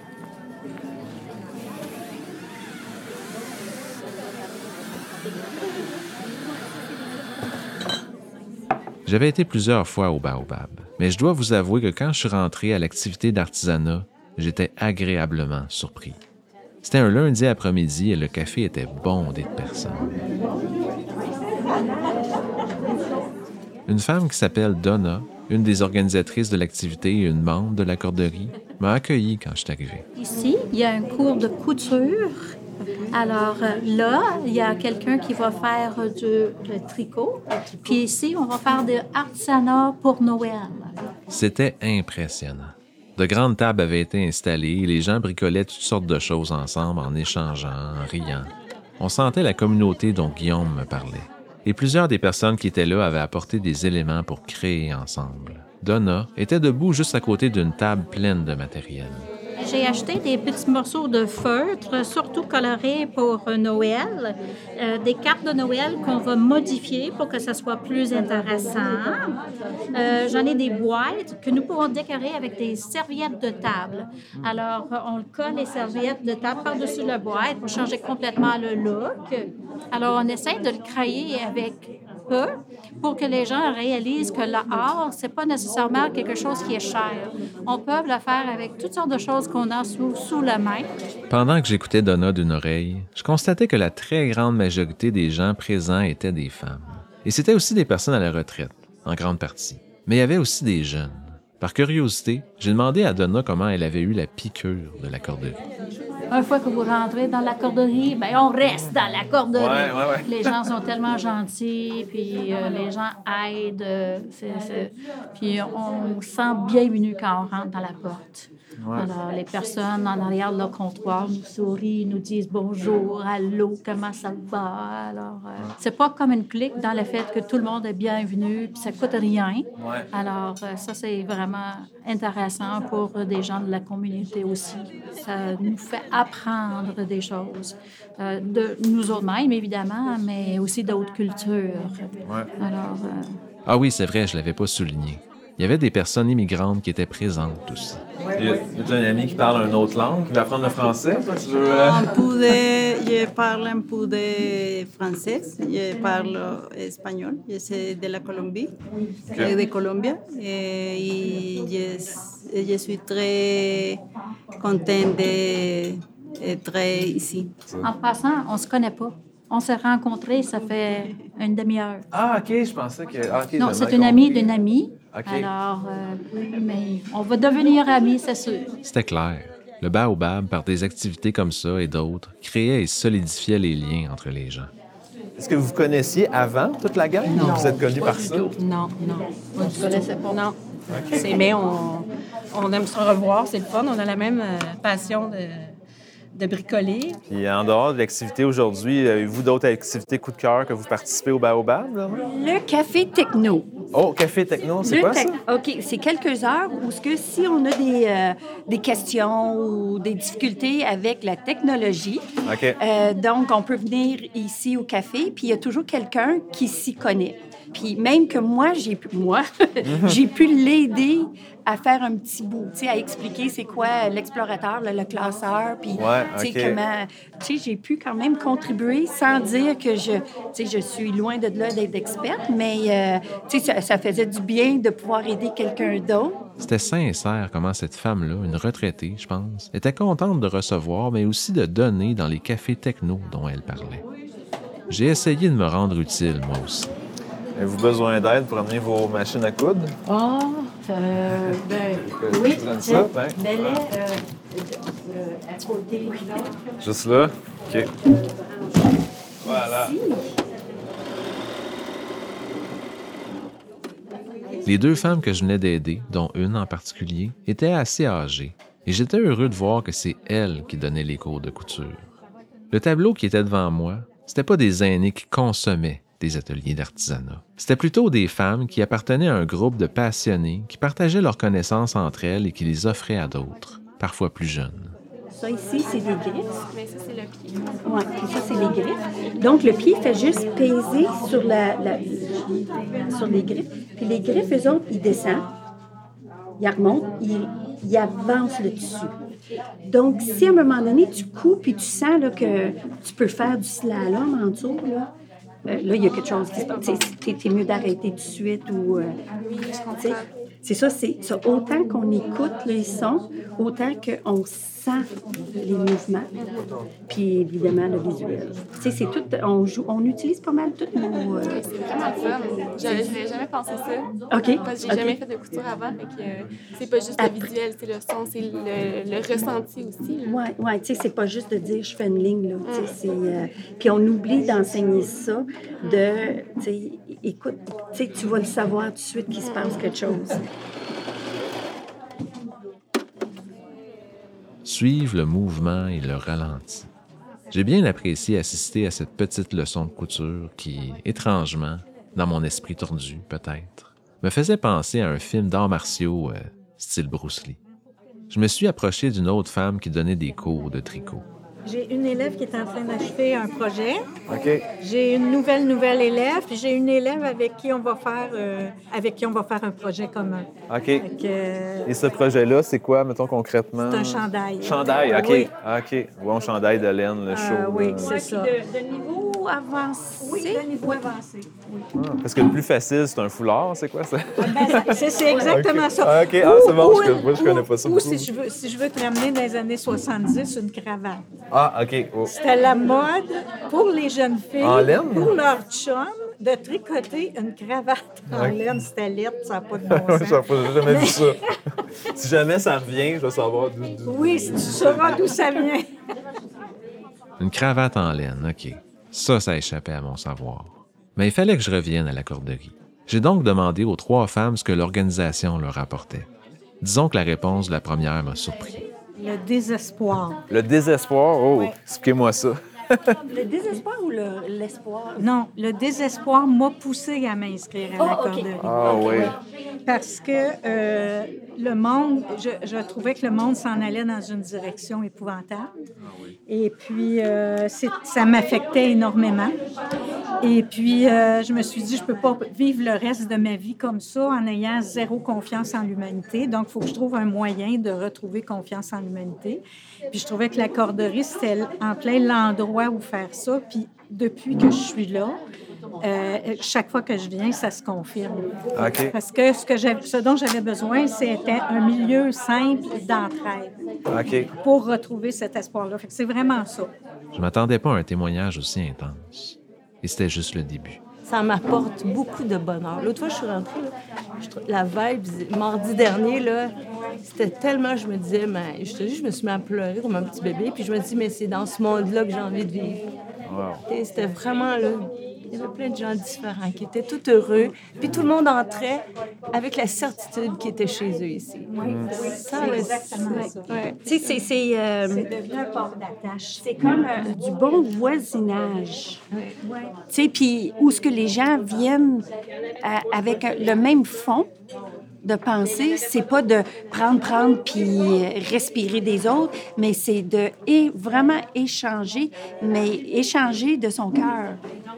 J'avais été plusieurs fois au Baobab, mais je dois vous avouer que quand je suis rentré à l'activité d'artisanat, j'étais agréablement surpris. C'était un lundi après-midi et le café était bondé de personnes. Une femme qui s'appelle Donna, une des organisatrices de l'activité et une membre de la corderie, m'a accueilli quand je suis arrivé. Ici, il y a un cours de couture. Alors là, il y a quelqu'un qui va faire du le tricot. Puis ici, on va faire des artisanats pour Noël. C'était impressionnant. De grandes tables avaient été installées et les gens bricolaient toutes sortes de choses ensemble en échangeant, en riant. On sentait la communauté dont Guillaume me parlait. Et plusieurs des personnes qui étaient là avaient apporté des éléments pour créer ensemble. Donna était debout juste à côté d'une table pleine de matériel. J'ai acheté des petits morceaux de feutre, surtout colorés pour Noël, euh, des cartes de Noël qu'on va modifier pour que ça soit plus intéressant. Euh, j'en ai des boîtes que nous pourrons décorer avec des serviettes de table. Alors, on colle les serviettes de table par-dessus la boîte pour changer complètement le look. Alors, on essaie de le créer avec peu pour que les gens réalisent que l'art, c'est pas nécessairement quelque chose qui est cher. On peut le faire avec toutes sortes de choses qu'on a sous, sous la main. Pendant que j'écoutais Donna d'une oreille, je constatais que la très grande majorité des gens présents étaient des femmes. Et c'était aussi des personnes à la retraite, en grande partie. Mais il y avait aussi des jeunes. Par curiosité, j'ai demandé à Donna comment elle avait eu la piqûre de la corderie. Une fois que vous rentrez dans la corderie, bien, on reste dans la corderie. Ouais, ouais, ouais. Les gens sont tellement gentils, puis euh, les gens aident. Euh, c'est, c'est... Puis on se sent bienvenu quand on rentre dans la porte. Ouais. Alors, les personnes en arrière de leur comptoir nous sourient, nous disent bonjour, allô, comment ça va? Alors, euh, ouais. C'est pas comme une clique dans le fait que tout le monde est bienvenu, puis ça coûte rien. Ouais. Alors, euh, ça, c'est vraiment intéressant pour des gens de la communauté aussi. Ça nous fait apprendre des choses, euh, de nous autres-mêmes, évidemment, mais aussi d'autres cultures. Ouais. Alors, euh... Ah oui, c'est vrai, je l'avais pas souligné. Il y avait des personnes immigrantes qui étaient présentes aussi. Il y a, il y a un ami qui parle une autre langue, qui va apprendre le français. Tu veux, euh... Un peu de, je parle un peu de français, je parle espagnol, je suis de la Colombie, okay. de Colombie, et je, je suis très contente d'être ici. En passant, on ne se connaît pas. On s'est rencontrés, ça fait une demi-heure. Ah, OK, je pensais que... Ah, okay, non, c'est une amie d'une amie. Okay. Alors, euh, mais on va devenir amis, c'est sûr. C'était clair. Le Baobab, par des activités comme ça et d'autres, créait et solidifiait les liens entre les gens. Est-ce que vous vous connaissiez avant toute la gang? Non. Vous êtes connus par ça? Non, non. On ne se connaissait pas. Non. Okay. C'est, mais on, on aime se revoir, c'est le fun. On a la même euh, passion de... de bricoler. Puis en dehors de l'activité aujourd'hui, avez-vous d'autres activités coup de cœur que vous participez au Baobab? Là? Le café techno. Oh, café techno, c'est le quoi te- ça? OK, c'est quelques heures où ce que si on a des, euh, des questions ou des difficultés avec la technologie, okay. euh, donc on peut venir ici au café, puis il y a toujours quelqu'un qui s'y connaît. Puis même que moi, j'ai pu, moi, j'ai pu l'aider à faire un petit bout, tu sais, à expliquer c'est quoi l'explorateur, le, le classeur, puis ouais, tu sais, okay. comment... Tu sais, j'ai pu quand même contribuer sans dire que je... Tu sais, je suis loin de là d'être experte, mais, euh, tu sais, ça, ça faisait du bien de pouvoir aider quelqu'un d'autre. C'était sincère comment cette femme-là, une retraitée, je pense, était contente de recevoir, mais aussi de donner dans les cafés techno dont elle parlait. J'ai essayé de me rendre utile, moi aussi. Avez-vous besoin d'aide pour amener vos machines à coudre? Ah, oh, euh, ben, oui. C'est ça, ben. Ben là, euh, euh, à côté. Juste là? OK. Voilà. Les deux femmes que je venais d'aider, dont une en particulier, étaient assez âgées, et j'étais heureux de voir que c'est elles qui donnaient les cours de couture. Le tableau qui était devant moi, c'était pas des aînés qui consommaient des ateliers d'artisanat. C'était plutôt des femmes qui appartenaient à un groupe de passionnés qui partageaient leurs connaissances entre elles et qui les offraient à d'autres, parfois plus jeunes. Ça ici, c'est des griffes. Mais ça, c'est le pied. Oui, ça, c'est les griffes. Donc, le pied fait juste peser sur, la, la, sur les griffes. Puis les griffes, eux autres, ils descendent, ils remontent, ils, ils avancent le tissu. Donc, si à un moment donné, tu coupes et tu sens là, que tu peux faire du slalom en dessous, là, Euh, là, il y a quelque chose qui se passe. Tu es mieux d'arrêter tout de suite ou... Euh, c'est ça, c'est ça. Autant qu'on écoute les sons, autant qu'on sent les mouvements, puis évidemment le visuel. Tu sais, c'est tout, on joue, on utilise pas mal tous nos... Euh... C'est vraiment le fun. J'avais, j'avais jamais pensé ça. OK. Parce que j'ai okay. jamais fait de couture avant, fait que euh, c'est pas juste Après... le visuel, c'est le son, c'est le, le ressenti aussi. Oui, ouais, tu sais, c'est pas juste de dire je fais une ligne, là. Mm. C'est, euh... Puis on oublie d'enseigner ça, de, tu sais, écoute, tu sais, tu vas le savoir tout de suite qu'il se passe quelque chose. Suivre le mouvement et le ralenti. J'ai bien apprécié assister à cette petite leçon de couture qui, étrangement, dans mon esprit tordu, peut-être, me faisait penser à un film d'arts martiaux euh, style Bruce Lee. Je me suis approché d'une autre femme qui donnait des cours de tricot. J'ai une élève qui est en train d'achever un projet. OK. J'ai une nouvelle, nouvelle élève. Puis j'ai une élève avec qui on va faire, euh, avec qui on va faire un projet commun. OK. Que, euh, Et ce projet-là, c'est quoi, mettons, concrètement? C'est un chandail. Chandail, OK. Oui. OK. Bon chandail de laine, le chaud. Euh, oui, là. c'est ça. De, de niveau avancé? Oui, de niveau avancé. Oui. Ah, parce que le plus facile, c'est un foulard, c'est quoi ça? Ben, c'est, c'est exactement okay. ça. Ah, OK. Ah, c'est bon, ou, je, moi, je connais pas ça. Ou si je, veux, si je veux te ramener dans les années soixante-dix, une cravate. Ah, OK. Oh. C'était la mode pour les jeunes filles, en laine? Pour leur chum, de tricoter une cravate en okay. laine. C'était laid, ça n'a pas de bon sens. J'ai jamais vu ça. Si jamais ça revient, je vais savoir d'où... d'où... Oui, tu sauras d'où ça vient. Une cravate en laine, OK. Ça, ça échappait à mon savoir. Mais il fallait que je revienne à la corderie. J'ai donc demandé aux trois femmes ce que l'organisation leur apportait. Disons que la réponse de la première m'a surpris. Le désespoir. Le désespoir? Oh, ouais. Expliquez-moi ça. Le désespoir ou le, l'espoir? Non, le désespoir m'a poussé à m'inscrire à oh, la corderie. Okay. Ah oui. Parce que euh, le monde, je, je trouvais que le monde s'en allait dans une direction épouvantable. Ah oui. Et puis, euh, c'est, ça m'affectait énormément. Et puis, euh, je me suis dit, je ne peux pas vivre le reste de ma vie comme ça en ayant zéro confiance en l'humanité. Donc, il faut que je trouve un moyen de retrouver confiance en l'humanité. Puis, je trouvais que la corderie, c'était en plein l'endroit où faire ça. Puis, depuis que je suis là, euh, chaque fois que je viens, ça se confirme. Okay. Parce que ce, que j'avais, ce dont j'avais besoin, c'était un milieu simple d'entraide okay. pour retrouver cet espoir-là. Fait que c'est vraiment ça. Je ne m'attendais pas à un témoignage aussi intense. Et c'était juste le début. Ça m'apporte beaucoup de bonheur. L'autre fois, je suis rentrée, là, je, la vibe, mardi dernier, là, c'était tellement, je me disais, mais, je te dis, je me suis mis à pleurer comme un petit bébé, puis je me dis, mais c'est dans ce monde-là que j'ai envie de vivre. Wow. Et c'était vraiment, là, il y avait plein de gens différents qui étaient tout heureux, puis tout le monde entrait avec la certitude qu'ils étaient chez eux ici. Oui, mmh. oui ça, c'est exactement ça. Ouais. Tu sais, c'est... C'est, euh, c'est devenu un port d'attache. C'est comme euh, du bon voisinage. Oui. Oui. Tu sais, puis où ce que les gens viennent à, avec le même fond de penser, c'est pas de prendre, prendre, puis respirer des autres, mais c'est de et vraiment échanger, mais échanger de son cœur.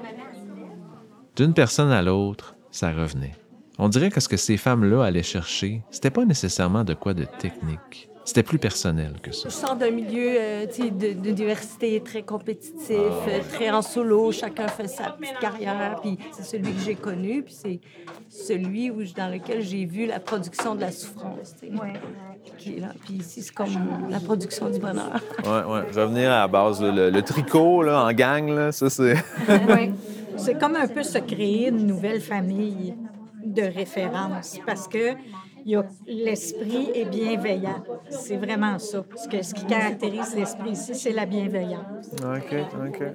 D'une personne à l'autre, ça revenait. On dirait que ce que ces femmes-là allaient chercher, c'était pas nécessairement de quoi de technique. C'était plus personnel que ça. Je sors d'un milieu euh, de, de diversité très compétitif, oh. euh, très en solo. Chacun fait sa petite carrière. Puis c'est celui que j'ai connu, puis c'est celui où, dans lequel j'ai vu la production de la souffrance. Ouais. Qui est là. Puis ici, c'est comme la production du bonheur. Oui, oui. Je vais venir à la base. Là, le, le tricot là, en gang, là, ça, c'est... Oui. C'est comme un peu se créer une nouvelle famille de référence parce que il y a, l'esprit est bienveillant. C'est vraiment ça. Ce, que, ce qui caractérise l'esprit ici, c'est la bienveillance. OK, OK.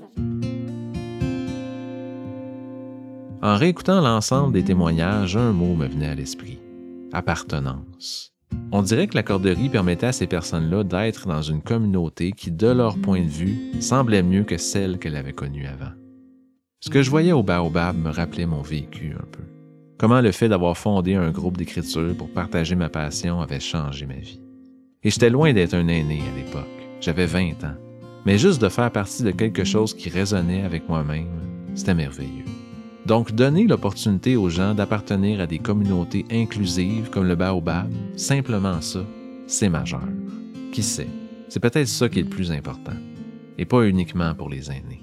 En réécoutant l'ensemble des témoignages, un mot me venait à l'esprit. Appartenance. On dirait que la corderie permettait à ces personnes-là d'être dans une communauté qui, de leur point de vue, semblait mieux que celle qu'elles avaient connue avant. Ce que je voyais au Baobab me rappelait mon vécu un peu. Comment le fait d'avoir fondé un groupe d'écriture pour partager ma passion avait changé ma vie. Et j'étais loin d'être un aîné à l'époque. J'avais vingt ans. Mais juste de faire partie de quelque chose qui résonnait avec moi-même, c'était merveilleux. Donc, donner l'opportunité aux gens d'appartenir à des communautés inclusives comme le Baobab, simplement ça, c'est majeur. Qui sait? C'est peut-être ça qui est le plus important. Et pas uniquement pour les aînés.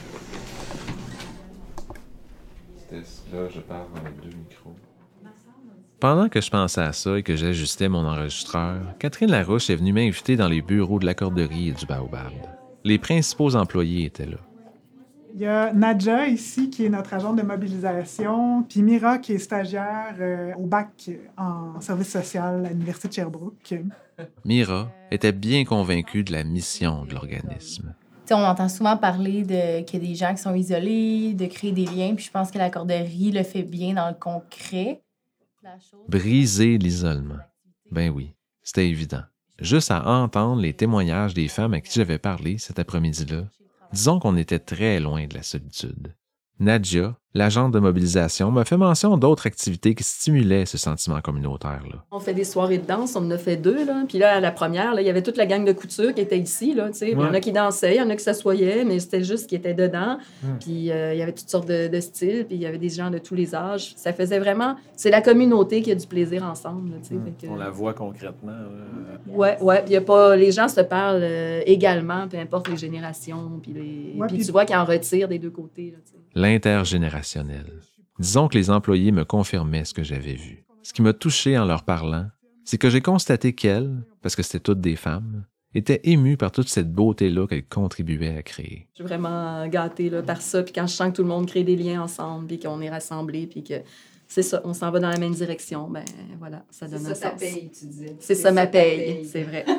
Là, je parle dans les deux micros. Pendant que je pensais à ça et que j'ajustais mon enregistreur, Catherine Larouche est venue m'inviter dans les bureaux de l'accorderie et du Baobab. Les principaux employés étaient là. Il y a Nadja ici, qui est notre agente de mobilisation, puis Mira, qui est stagiaire euh, au bac en service social à l'Université de Sherbrooke. Mira était bien convaincue de la mission de l'organisme. T'sais, on entend souvent parler de, qu'il y a des gens qui sont isolés, de créer des liens, puis je pense que l'accorderie le fait bien dans le concret. Briser l'isolement. Ben oui, c'était évident. Juste à entendre les témoignages des femmes à qui j'avais parlé cet après-midi-là, disons qu'on était très loin de la solitude. Nadja, l'agente de mobilisation, m'a fait mention d'autres activités qui stimulaient ce sentiment communautaire-là. On fait des soirées de danse, on en a fait deux, là. Puis là, à la première, là, il y avait toute la gang de couture qui était ici, là, tu sais. Il y en a qui dansaient, il y en a qui s'assoyaient, mais c'était juste qui étaient dedans. Mm. Puis euh, il y avait toutes sortes de, de styles, puis il y avait des gens de tous les âges. Ça faisait vraiment... C'est la communauté qui a du plaisir ensemble, là, tu sais. Mm. Que... On la voit concrètement. Ouais, ouais. ouais. Puis il y a pas... Les gens se parlent euh, également, peu importe les générations. Puis, les... ouais, puis, puis tu vois qu'ils en retirent des deux côtés, là, tu sais. L'intergénérationnel. Disons que les employés me confirmaient ce que j'avais vu. Ce qui m'a touché en leur parlant, c'est que j'ai constaté qu'elles, parce que c'était toutes des femmes, étaient émues par toute cette beauté-là qu'elles contribuaient à créer. Je suis vraiment gâtée là, par ça, puis quand je sens que tout le monde crée des liens ensemble, puis qu'on est rassemblés, puis que c'est ça, on s'en va dans la même direction, ben voilà, ça donne un sens. C'est ça ta paye, tu disais. C'est, c'est ça, ça ma paye, paye. C'est vrai.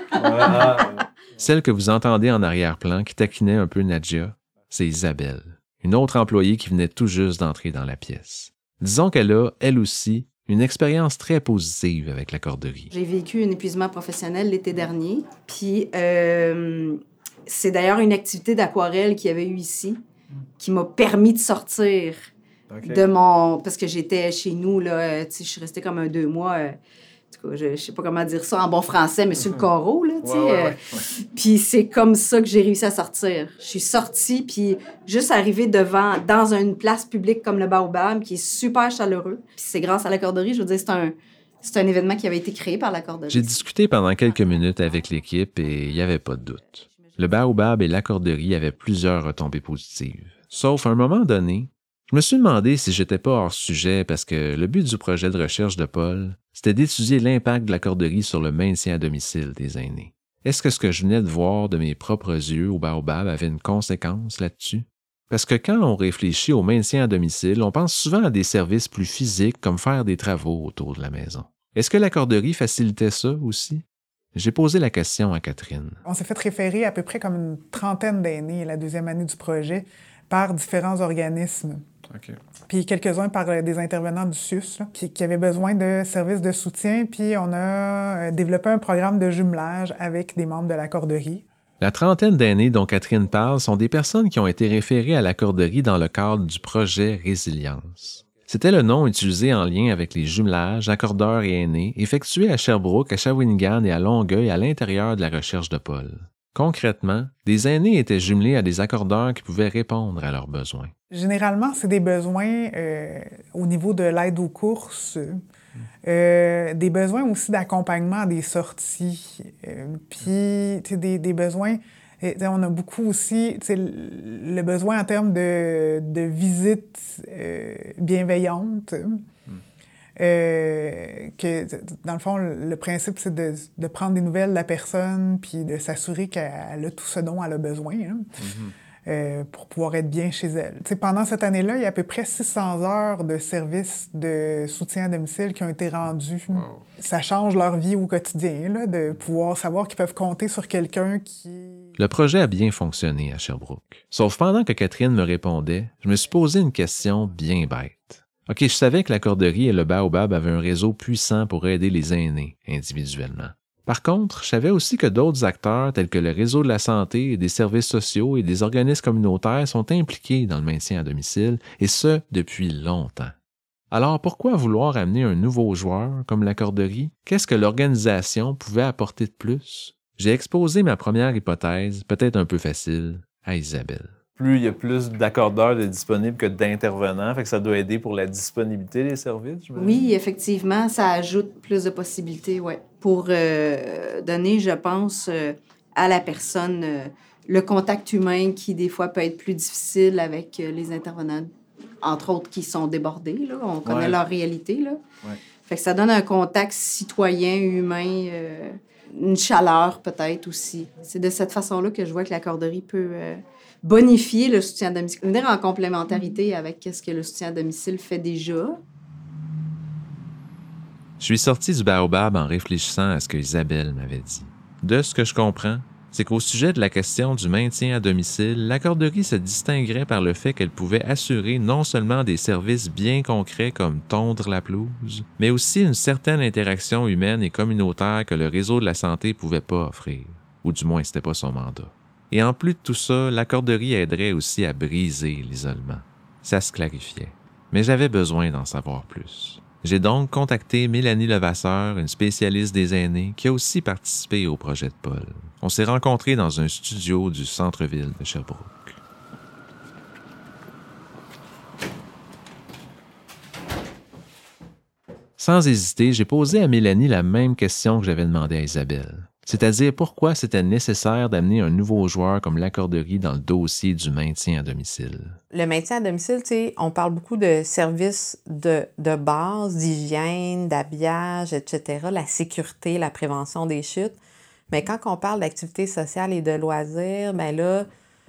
Celle que vous entendez en arrière-plan qui taquinait un peu Nadja, c'est Isabelle, une autre employée qui venait tout juste d'entrer dans la pièce. Disons qu'elle a, elle aussi, une expérience très positive avec l'accorderie. J'ai vécu un épuisement professionnel l'été dernier, puis euh, c'est d'ailleurs une activité d'aquarelle qu'il y avait eu ici qui m'a permis de sortir okay. de mon... Parce que j'étais chez nous, là, tu sais, je suis restée comme un deux mois... Euh, Je ne sais pas comment dire ça en bon français, mais sur le carreau, là, tu sais. Ouais, ouais, ouais, ouais. Puis c'est comme ça que j'ai réussi à sortir. Je suis sortie, puis juste arrivée devant, dans une place publique comme le Baobab, qui est super chaleureux. Puis c'est grâce à l'accorderie, je veux dire, c'est un, c'est un événement qui avait été créé par l'accorderie. J'ai discuté pendant quelques minutes avec l'équipe et il n'y avait pas de doute. Le Baobab et l'accorderie avaient plusieurs retombées positives. Sauf à un moment donné, je me suis demandé si j'étais pas hors sujet parce que le but du projet de recherche de Paul, c'était d'étudier l'impact de l'accorderie sur le maintien à domicile des aînés. Est-ce que ce que je venais de voir de mes propres yeux au Baobab avait une conséquence là-dessus? Parce que quand on réfléchit au maintien à domicile, on pense souvent à des services plus physiques comme faire des travaux autour de la maison. Est-ce que l'accorderie facilitait ça aussi? J'ai posé la question à Catherine. On s'est fait référer à peu près comme une trentaine d'aînés la deuxième année du projet par différents organismes. Okay. Puis quelques-uns par euh, des intervenants du C U S là, qui, qui avaient besoin de services de soutien. Puis on a euh, développé un programme de jumelage avec des membres de l'accorderie. La trentaine d'aînés dont Catherine parle sont des personnes qui ont été référées à l'accorderie dans le cadre du projet Résilience. C'était le nom utilisé en lien avec les jumelages, accordeurs et aînés effectués à Sherbrooke, à Shawinigan et à Longueuil à l'intérieur de la recherche de Paul. Concrètement, des aînés étaient jumelés à des accordeurs qui pouvaient répondre à leurs besoins. Généralement, c'est des besoins euh, au niveau de l'aide aux courses, euh, des besoins aussi d'accompagnement à des sorties, euh, puis des, des besoins... On a beaucoup aussi le besoin en termes de, de visites euh, bienveillantes. Euh, que, dans le fond, le principe, c'est de, de prendre des nouvelles de la personne puis de s'assurer qu'elle a tout ce dont elle a besoin hein, mm-hmm. euh, pour pouvoir être bien chez elle. T'sais, pendant cette année-là, il y a à peu près six cents heures de services de soutien à domicile qui ont été rendus. Wow. Ça change leur vie au quotidien, là, de pouvoir savoir qu'ils peuvent compter sur quelqu'un qui... Le projet a bien fonctionné à Sherbrooke. Sauf pendant que Catherine me répondait, je me suis posé une question bien bête. OK, je savais que l'accorderie et le Baobab avaient un réseau puissant pour aider les aînés individuellement. Par contre, je savais aussi que d'autres acteurs tels que le réseau de la santé et des services sociaux et des organismes communautaires sont impliqués dans le maintien à domicile, et ce, depuis longtemps. Alors, pourquoi vouloir amener un nouveau joueur comme l'accorderie? Qu'est-ce que l'organisation pouvait apporter de plus? J'ai exposé ma première hypothèse, peut-être un peu facile, à Isabelle. Plus il y a plus d'accordeurs de disponibles que d'intervenants, fait que ça doit aider pour la disponibilité des services, je me dis. Oui, effectivement, ça ajoute plus de possibilités, ouais. Pour euh, donner, je pense, euh, à la personne euh, le contact humain qui, des fois, peut être plus difficile avec euh, les intervenants, entre autres, qui sont débordés, là. On connaît ouais. leur réalité, là. Ouais. Fait que ça donne un contact citoyen, humain, euh, une chaleur peut-être aussi. C'est de cette façon-là que je vois que la corderie peut euh, bonifier le soutien à domicile, venir en complémentarité avec ce que le soutien à domicile fait déjà. Je suis sorti du baobab en réfléchissant à ce que Isabelle m'avait dit. De ce que je comprends, c'est qu'au sujet de la question du maintien à domicile, la corderie se distinguerait par le fait qu'elle pouvait assurer non seulement des services bien concrets comme tondre la pelouse, mais aussi une certaine interaction humaine et communautaire que le réseau de la santé pouvait pas offrir, ou du moins c'était pas son mandat. Et en plus de tout ça, la corderie aiderait aussi à briser l'isolement. Ça se clarifiait. Mais j'avais besoin d'en savoir plus. J'ai donc contacté Mélanie Levasseur, une spécialiste des aînés, qui a aussi participé au projet de Paul. On s'est rencontrés dans un studio du centre-ville de Sherbrooke. Sans hésiter, j'ai posé à Mélanie la même question que j'avais demandé à Isabelle. C'est-à-dire pourquoi c'était nécessaire d'amener un nouveau joueur comme la corderie dans le dossier du maintien à domicile. Le maintien à domicile, tu sais, on parle beaucoup de services de, de base, d'hygiène, d'habillage, et cetera, la sécurité, la prévention des chutes. Mais quand on parle d'activité sociale et de loisirs, bien là,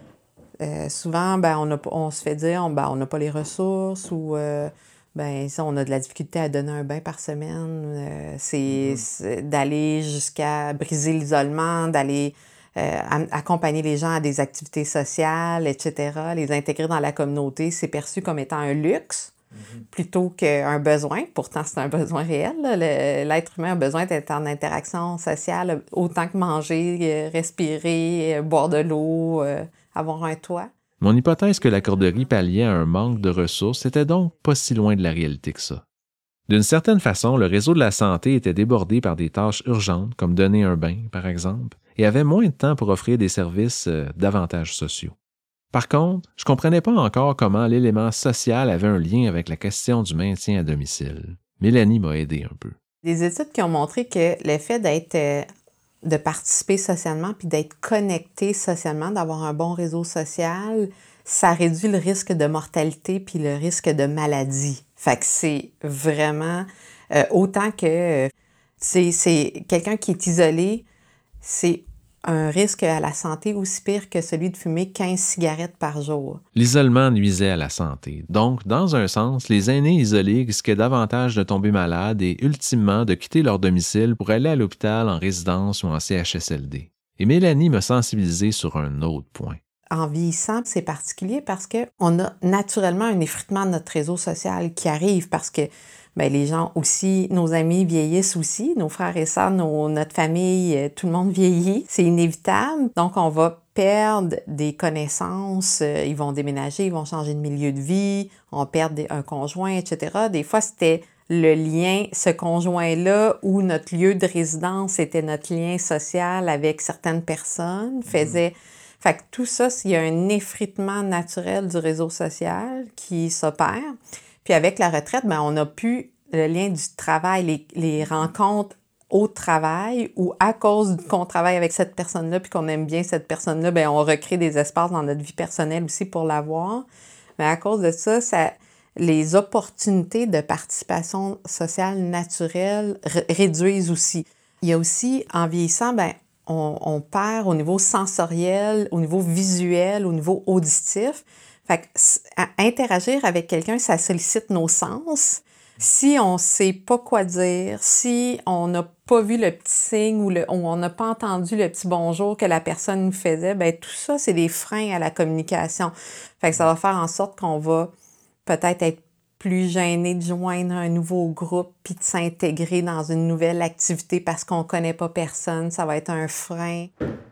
euh, souvent, ben, on, a, on se fait dire, on ben, on n'a pas les ressources ou... Euh, ben ça, on a de la difficulté à donner un bain par semaine. Euh, c'est, mm-hmm. c'est d'aller jusqu'à briser l'isolement, d'aller euh, accompagner les gens à des activités sociales, et cetera, les intégrer dans la communauté, c'est perçu comme étant un luxe mm-hmm. plutôt qu'un besoin. Pourtant, c'est un besoin réel. Là. Le, l'être humain a besoin d'être en interaction sociale autant que manger, respirer, boire de l'eau, euh, avoir un toit. Mon hypothèse que la corderie palliait à un manque de ressources était donc pas si loin de la réalité que ça. D'une certaine façon, le réseau de la santé était débordé par des tâches urgentes, comme donner un bain, par exemple, et avait moins de temps pour offrir des services euh, davantage sociaux. Par contre, je comprenais pas encore comment l'élément social avait un lien avec la question du maintien à domicile. Mélanie m'a aidé un peu. Des études qui ont montré que le fait d'être... Euh... de participer socialement puis d'être connecté socialement, d'avoir un bon réseau social, ça réduit le risque de mortalité puis le risque de maladie. Fait que c'est vraiment... Euh, autant que euh, c'est, c'est quelqu'un qui est isolé, c'est un risque à la santé aussi pire que celui de fumer quinze cigarettes par jour. L'isolement nuisait à la santé. Donc, dans un sens, les aînés isolés risquaient davantage de tomber malades et, ultimement, de quitter leur domicile pour aller à l'hôpital en résidence ou en C H S L D. Et Mélanie m'a sensibilisé sur un autre point. En vieillissant, c'est particulier parce qu'on a naturellement un effritement de notre réseau social qui arrive parce que bien, les gens aussi, nos amis vieillissent aussi, nos frères et sœurs, nos, notre famille, tout le monde vieillit. C'est inévitable. Donc, on va perdre des connaissances. Ils vont déménager, ils vont changer de milieu de vie, on perd des, un conjoint, et cetera. Des fois, c'était le lien, ce conjoint-là, où notre lieu de résidence était notre lien social avec certaines personnes, faisait... Fait que tout ça, il y a un effritement naturel du réseau social qui s'opère. Puis avec la retraite, bien, on n'a plus le lien du travail, les, les rencontres au travail ou à cause qu'on travaille avec cette personne-là puis qu'on aime bien cette personne-là, bien, on recrée des espaces dans notre vie personnelle aussi pour l'avoir. Mais à cause de ça, ça les opportunités de participation sociale naturelle r- réduisent aussi. Il y a aussi, en vieillissant, bien, on, on perd au niveau sensoriel, au niveau visuel, au niveau auditif. Fait que interagir avec quelqu'un, ça sollicite nos sens. Si on ne sait pas quoi dire, si on n'a pas vu le petit signe ou, le, ou on n'a pas entendu le petit bonjour que la personne nous faisait, bien tout ça, c'est des freins à la communication. Fait que ça va faire en sorte qu'on va peut-être être plus gêné de joindre un nouveau groupe puis de s'intégrer dans une nouvelle activité parce qu'on ne connaît pas personne. Ça va être un frein.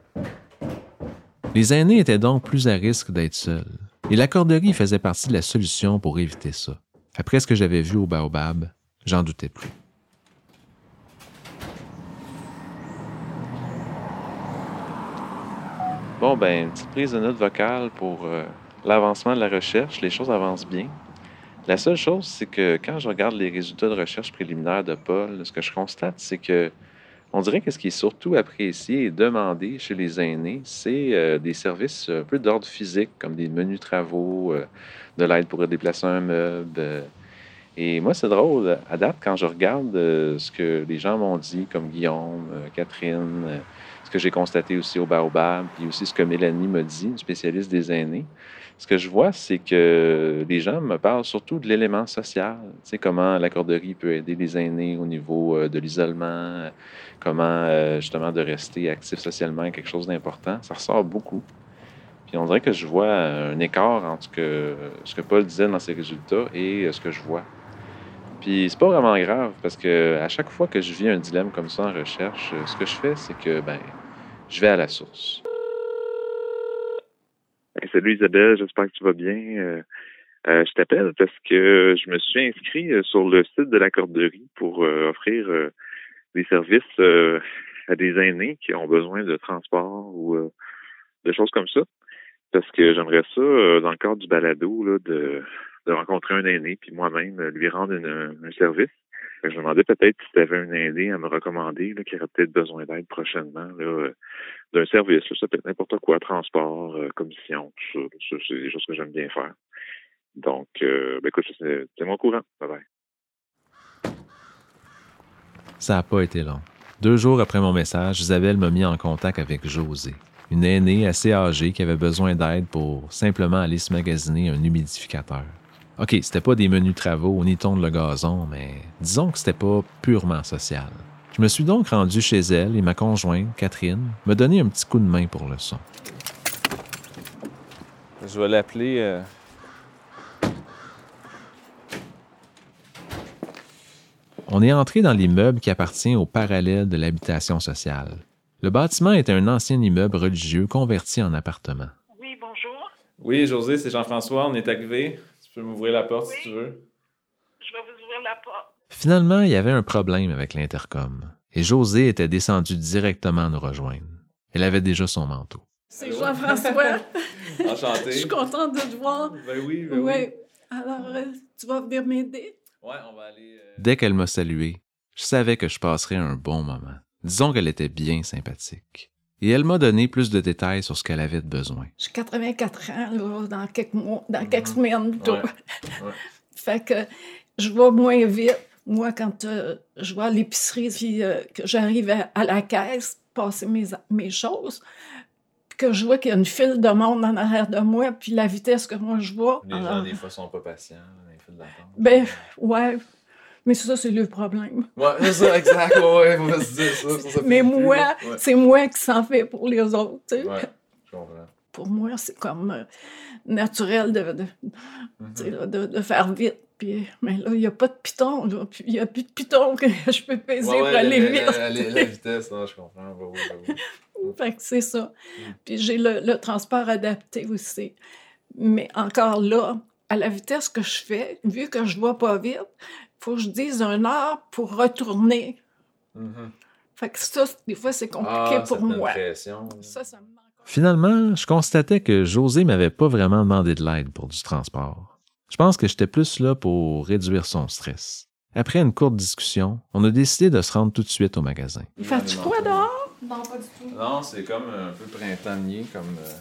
Les aînés étaient donc plus à risque d'être seuls. Et la corderie faisait partie de la solution pour éviter ça. Après ce que j'avais vu au baobab, j'en doutais plus. Bon, ben, une petite prise de note vocale pour euh, l'avancement de la recherche. Les choses avancent bien. La seule chose, c'est que quand je regarde les résultats de recherche préliminaires de Paul, ce que je constate, c'est que on dirait que ce qui est surtout apprécié et demandé chez les aînés, c'est euh, des services un peu d'ordre physique, comme des menus travaux, euh, de l'aide pour déplacer un meuble, euh, Et moi, c'est drôle, à date, quand je regarde euh, ce que les gens m'ont dit, comme Guillaume, euh, Catherine, euh, ce que j'ai constaté aussi au Baobab, puis aussi ce que Mélanie m'a dit, une spécialiste des aînés, ce que je vois, c'est que les gens me parlent surtout de l'élément social. Tu sais, comment la corderie peut aider les aînés au niveau euh, de l'isolement, euh, comment euh, justement de rester actif socialement est quelque chose d'important. Ça ressort beaucoup. Puis on dirait que je vois un écart entre que, ce que Paul disait dans ses résultats et euh, ce que je vois. Puis c'est pas vraiment grave parce que à chaque fois que je vis un dilemme comme ça en recherche, euh, ce que je fais, c'est que ben je vais à la source. Hey, salut Isabelle, j'espère que tu vas bien. Euh, euh, je t'appelle parce que je me suis inscrit euh, sur le site de la Corderie pour euh, offrir euh, des services euh, à des aînés qui ont besoin de transport ou euh, de choses comme ça. Parce que j'aimerais ça, euh, dans le cadre du balado, là, de, de rencontrer un aîné puis moi-même euh, lui rendre une, un service. Fait que je me demandais peut-être si tu avais un aîné à me recommander là, qui aurait peut-être besoin d'aide prochainement là, euh, d'un service. Là, ça peut être n'importe quoi, transport, euh, commission, tout ça. Ça, c'est des choses que j'aime bien faire. Donc, euh, ben écoute, c'est, c'est mon courant. Bye-bye. Ça n'a pas été long. Deux jours après mon message, Isabelle m'a mis en contact avec Josée, une aînée assez âgée qui avait besoin d'aide pour simplement aller se magasiner un humidificateur. OK, c'était pas des menus travaux ni tondre le gazon, mais disons que c'était pas purement social. Je me suis donc rendu chez elle et ma conjointe, Catherine, m'a donné un petit coup de main pour le son. Je vais l'appeler... Euh... On est entré dans l'immeuble qui appartient au parallèle de l'habitation sociale. Le bâtiment est un ancien immeuble religieux converti en appartement. Oui, bonjour. Oui, Josée, c'est Jean-François, on est arrivé. Tu peux m'ouvrir la porte oui. si tu veux. Je vais vous ouvrir la porte. Finalement, il y avait un problème avec l'intercom. Et Josée était descendue directement nous rejoindre. Elle avait déjà son manteau. C'est Jean-François. Enchanté. Je suis contente de te voir. Ben oui, ben oui. oui. Alors, euh, tu vas venir m'aider? Ouais, on va aller... Euh... Dès qu'elle m'a salué, je savais que je passerais un bon moment. Disons qu'elle était bien sympathique. Et elle m'a donné plus de détails sur ce qu'elle avait de besoin. J'ai quatre-vingt-quatre ans, là, dans quelques mois, dans quelques mm-hmm. semaines. Ouais. Ouais. Fait que je vais moins vite. Moi, quand euh, je vais à l'épicerie, puis euh, que j'arrive à, à la caisse, passer mes, mes choses, puis que je vois qu'il y a une file de monde en arrière de moi, puis la vitesse que moi je vois... Les alors, gens, des fois, sont pas patients dans les files d'attente. Ben, ouais... Mais ça, c'est le problème. Ouais, c'est ça, exact. Ouais, on va se dire ça. ça, ça Mais moi, ouais. c'est moi qui s'en fais pour les autres, tu sais. Ouais, je comprends. Pour moi, c'est comme euh, naturel de, de, mm-hmm. de, de faire vite. Puis, mais là, il n'y a pas de piton, là. Puis, il n'y a plus de piton que je peux peser ouais, ouais, pour aller la, vite. La, la, la vitesse, non, je comprends. Bah oui, bah oui. Fait que c'est ça. Mm. Puis, j'ai le, le transport adapté aussi. Mais encore là, à la vitesse que je fais, vu que je ne vais pas vite, faut que je dise une heure pour retourner. Mm-hmm. Fait que ça, des fois, c'est compliqué ah, pour moi. Pression. Ça, ça me manque. Finalement, je constatais que Josée m'avait pas vraiment demandé de l'aide pour du transport. Je pense que j'étais plus là pour réduire son stress. Après une courte discussion, on a décidé de se rendre tout de suite au magasin. Il fait-tu quoi dehors? Non, pas du tout. Non, c'est comme un peu printanier, comme... Euh...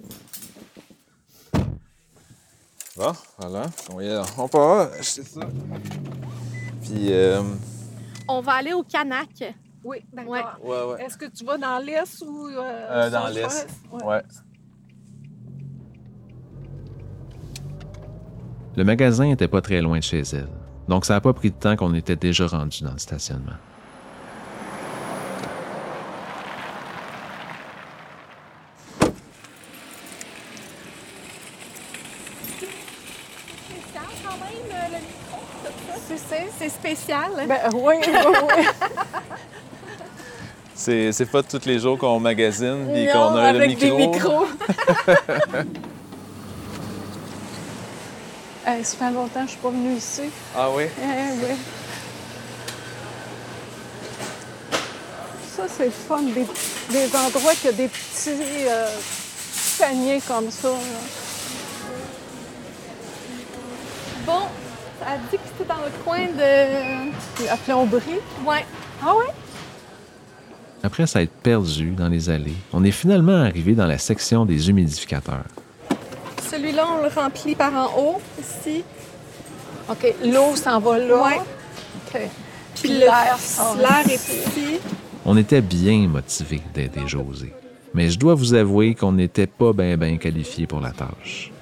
Bon, voilà. On, y on part acheter ça. Puis... Euh... On va aller au Canac. Oui, d'accord. Ouais. Ouais, ouais. Est-ce que tu vas dans l'Est ou... Euh, euh, dans l'Est, ouais. ouais. Le magasin était pas très loin de chez elle, donc ça n'a pas pris de temps qu'on était déjà rendu dans le stationnement. C'est spécial. Ben oui, oui, oui. c'est, c'est pas tous les jours qu'on magasine et non, qu'on a avec le micro. Des micros. hey, ça fait longtemps que je suis pas venue ici. Ah oui? Eh, oui. Ça, c'est le fun. Des, des endroits qui ont des petits euh, paniers comme ça. Là. Bon. Ça dit que c'était dans le coin de... La plomberie? Ouais. Ah ouais? Après s'être perdu dans les allées, on est finalement arrivé dans la section des humidificateurs. Celui-là, on le remplit par en haut, ici. OK, l'eau s'en va là. Oui. OK. Puis l'air sort. L'air est ici. On était bien motivés d'aider Josée. Mais je dois vous avouer qu'on n'était pas bien bien qualifiés pour la tâche.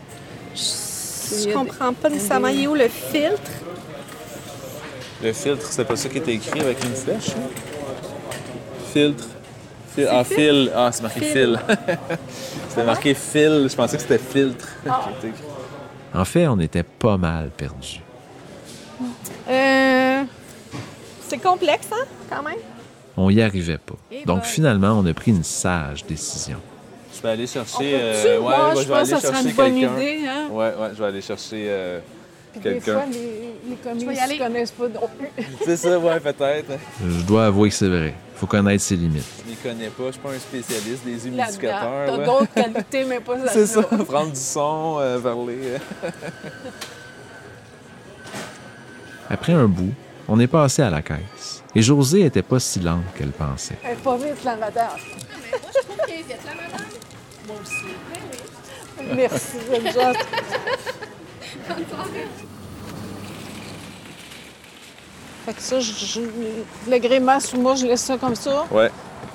Je comprends pas nécessairement. Il est où le filtre? Le filtre, c'est pas ça qui était écrit avec une flèche? Hein? Filtre. Fil. Ah, fil. Ah, c'est marqué fil. fil. C'était marqué fil. Je pensais que c'était filtre. Ah. En fait, on était pas mal perdus. Euh, c'est complexe, hein, quand même? On y arrivait pas. Donc finalement, on a pris une sage décision. Je vais aller chercher... Euh, ouais, moi, je je vais pense aller que ça serait chercher une bonne quelqu'un. idée, hein? Ouais, ouais, je vais aller chercher euh, Puis des quelqu'un. fois, les, les commis ne se connaissent pas non plus. C'est ça, ouais, peut-être. Je dois avouer que c'est vrai. Faut connaître ses limites. Je les connais pas, je suis pas un spécialiste des Là-dedans, humidificateurs. t'as là. d'autres qualités, mais pas ça. C'est ça, prendre du son, euh, parler. Après un bout, on est passé à la caisse. Et Josée était pas si lente qu'elle pensait. Elle est pas vite, la madame. Mais moi, je trouve qu'elle est vite, la madame. Moi aussi. Oui. Merci, vous êtes gentil. Bonne soirée. Fait que ça, je, je, le grimace, moi, je laisse ça comme ça. Ouais.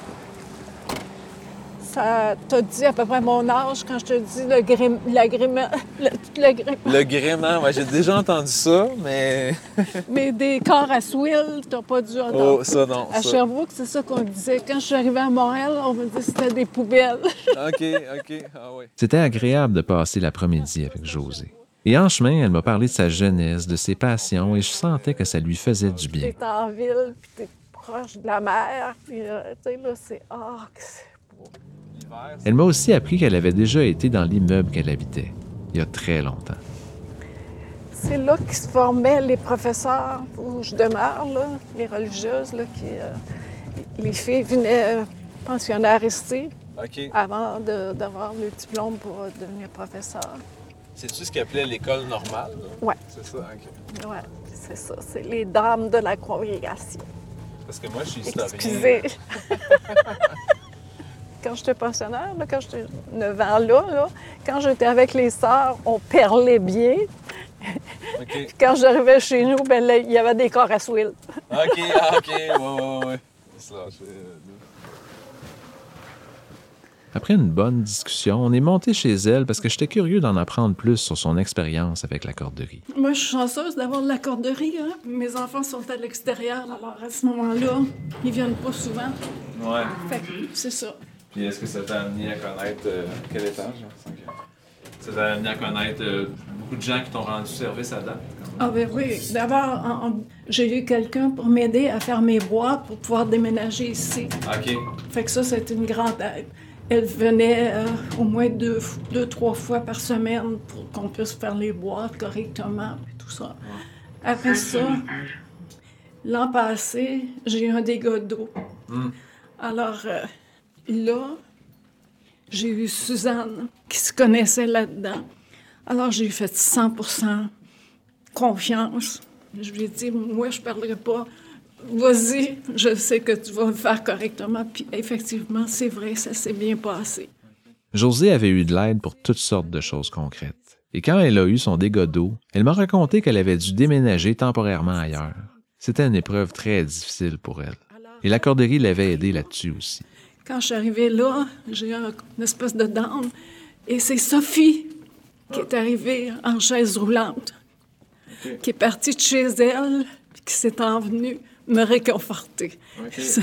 Ça t'a dit à peu près mon âge quand je te dis le grim, la grima, le, le grim. Le gréement, ouais, j'ai déjà entendu ça, mais... Mais des corps à swil, t'as pas dû entendre. Oh, ça, non, À ça. Sherbrooke, c'est ça qu'on disait. Quand je suis arrivée à Montréal, on me disait que c'était des poubelles. OK, OK, ah ouais. C'était agréable de passer l'après-midi avec Josée. Et en chemin, elle m'a parlé de sa jeunesse, de ses passions, et je sentais que ça lui faisait du bien. T'es en ville, puis t'es proche de la mer, puis euh, tu sais, là, c'est... Ah, que c'est beau. Elle m'a aussi appris qu'elle avait déjà été dans l'immeuble qu'elle habitait, il y a très longtemps. C'est là qu'ils se formaient les professeurs où je demeure, là, les religieuses, là, qui... euh, les filles venaient euh, pensionnaires ici OK. avant de- d'avoir le diplôme pour euh, devenir professeur. C'est-tu ce qu'ils appelaient l'école normale? là? Ouais. C'est ça, OK. Ouais, c'est ça. C'est les dames de la congrégation. Parce que moi, je suis historien. Excusez. Quand j'étais pensionnaire, là, quand j'étais neuf ans là, là, quand j'étais avec les sœurs, on perlait bien. OK. Puis quand j'arrivais chez nous, ben là, il y avait des corps à swil. OK, ah, OK, ouais, ouais, ouais. C'est là, je... Après une bonne discussion, on est monté chez elle parce que j'étais curieux d'en apprendre plus sur son expérience avec la corderie. Moi, je suis chanceuse d'avoir de la corderie. Hein? Mes enfants sont à l'extérieur, alors à ce moment-là, ils viennent pas souvent. Ouais. Fait que c'est ça. Puis est-ce que ça t'a amené à connaître... Euh, quel étage? Ça t'a amené à connaître euh, beaucoup de gens qui t'ont rendu service à date? Ah ben oui. D'abord, en- en- j'ai eu quelqu'un pour m'aider à faire mes boîtes pour pouvoir déménager ici. OK. Fait que ça, c'était une grande aide. Elle venait euh, au moins deux, deux, trois fois par semaine pour qu'on puisse faire les boîtes correctement et tout ça. Après ça, l'an passé, j'ai eu un dégât d'eau. Mm. Alors euh, là, j'ai eu Suzanne qui se connaissait là-dedans. Alors j'ai fait cent pour cent confiance. Je lui ai dit, moi, je ne parlerai pas. Vas-y, je sais que tu vas le faire correctement. Puis effectivement, c'est vrai, ça s'est bien passé. Josée avait eu de l'aide pour toutes sortes de choses concrètes. Et quand elle a eu son dégât d'eau, elle m'a raconté qu'elle avait dû déménager temporairement ailleurs. C'était une épreuve très difficile pour elle. Et la corderie l'avait aidée là-dessus aussi. Quand je suis arrivée là, j'ai eu un- une espèce de down. Et c'est Sophie qui est arrivée en chaise roulante, qui est partie de chez elle, puis qui s'est envenue me réconforter. Ça,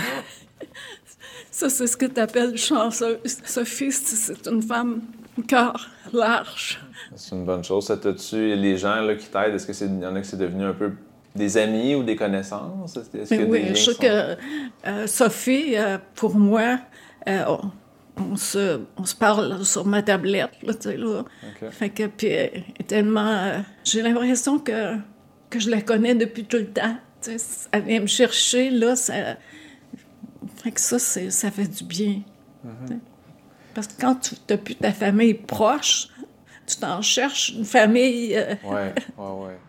ça, c'est ce que tu appelles chanceuse. Sophie, c'est c'est une femme, un cœur large. C'est une bonne chose. Ça t'a-tu... Les gens là, qui t'aident, est-ce qu'il y en a que c'est devenu un peu des amis ou des connaissances? Est-ce Mais que oui, des liens je sais sont- que euh, Sophie, euh, pour moi, euh, on, on se, on se parle sur ma tablette, là, tu sais, là. OK. Fait que, puis, elle est tellement... euh, j'ai l'impression que, que je la connais depuis tout le temps. Tu sais, elle vient me chercher, là, ça... Fait que ça, c'est, ça fait du bien. Mhm. Tu sais. Parce que quand tu n'as plus ta famille proche, tu t'en cherches une famille... euh, Ouais, ouais, ouais.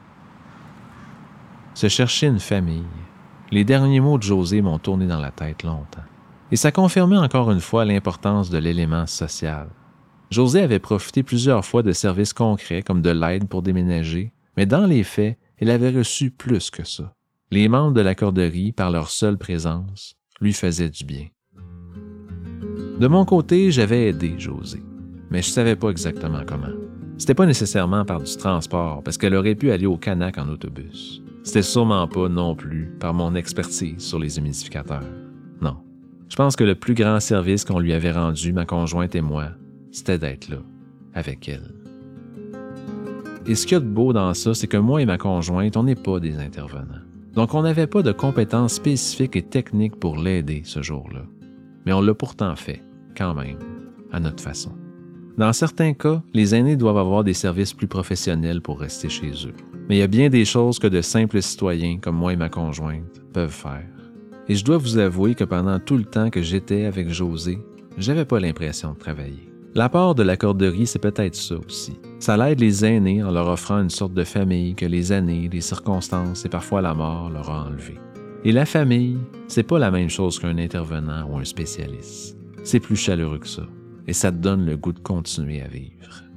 Se chercher une famille. Les derniers mots de Josée m'ont tourné dans la tête longtemps. Et ça confirmait encore une fois l'importance de l'élément social. Josée avait profité plusieurs fois de services concrets comme de l'aide pour déménager, Mais dans les faits, elle avait reçu plus que ça. Les membres de la corderie, par leur seule présence, lui faisaient du bien. De mon côté, j'avais aidé Josée, mais je savais pas exactement comment. C'était pas nécessairement par du transport, parce qu'elle aurait pu aller au Canac en autobus. C'était sûrement pas non plus par mon expertise sur les humidificateurs. Non. Je pense que le plus grand service qu'on lui avait rendu, ma conjointe et moi, c'était d'être là, avec elle. Et ce qu'il y a de beau dans ça, c'est que moi et ma conjointe, on n'est pas des intervenants. Donc on n'avait pas de compétences spécifiques et techniques pour l'aider ce jour-là. Mais on l'a pourtant fait, quand même, à notre façon. Dans certains cas, les aînés doivent avoir des services plus professionnels pour rester chez eux. Mais il y a bien des choses que de simples citoyens, comme moi et ma conjointe, peuvent faire. Et je dois vous avouer que pendant tout le temps que j'étais avec Josée, j'avais pas l'impression de travailler. L'apport de la corderie, c'est peut-être ça aussi. Ça l'aide les aînés en leur offrant une sorte de famille que les années, les circonstances et parfois la mort leur a enlevée. Et la famille, c'est pas la même chose qu'un intervenant ou un spécialiste. C'est plus chaleureux que ça. Et ça te donne le goût de continuer à vivre.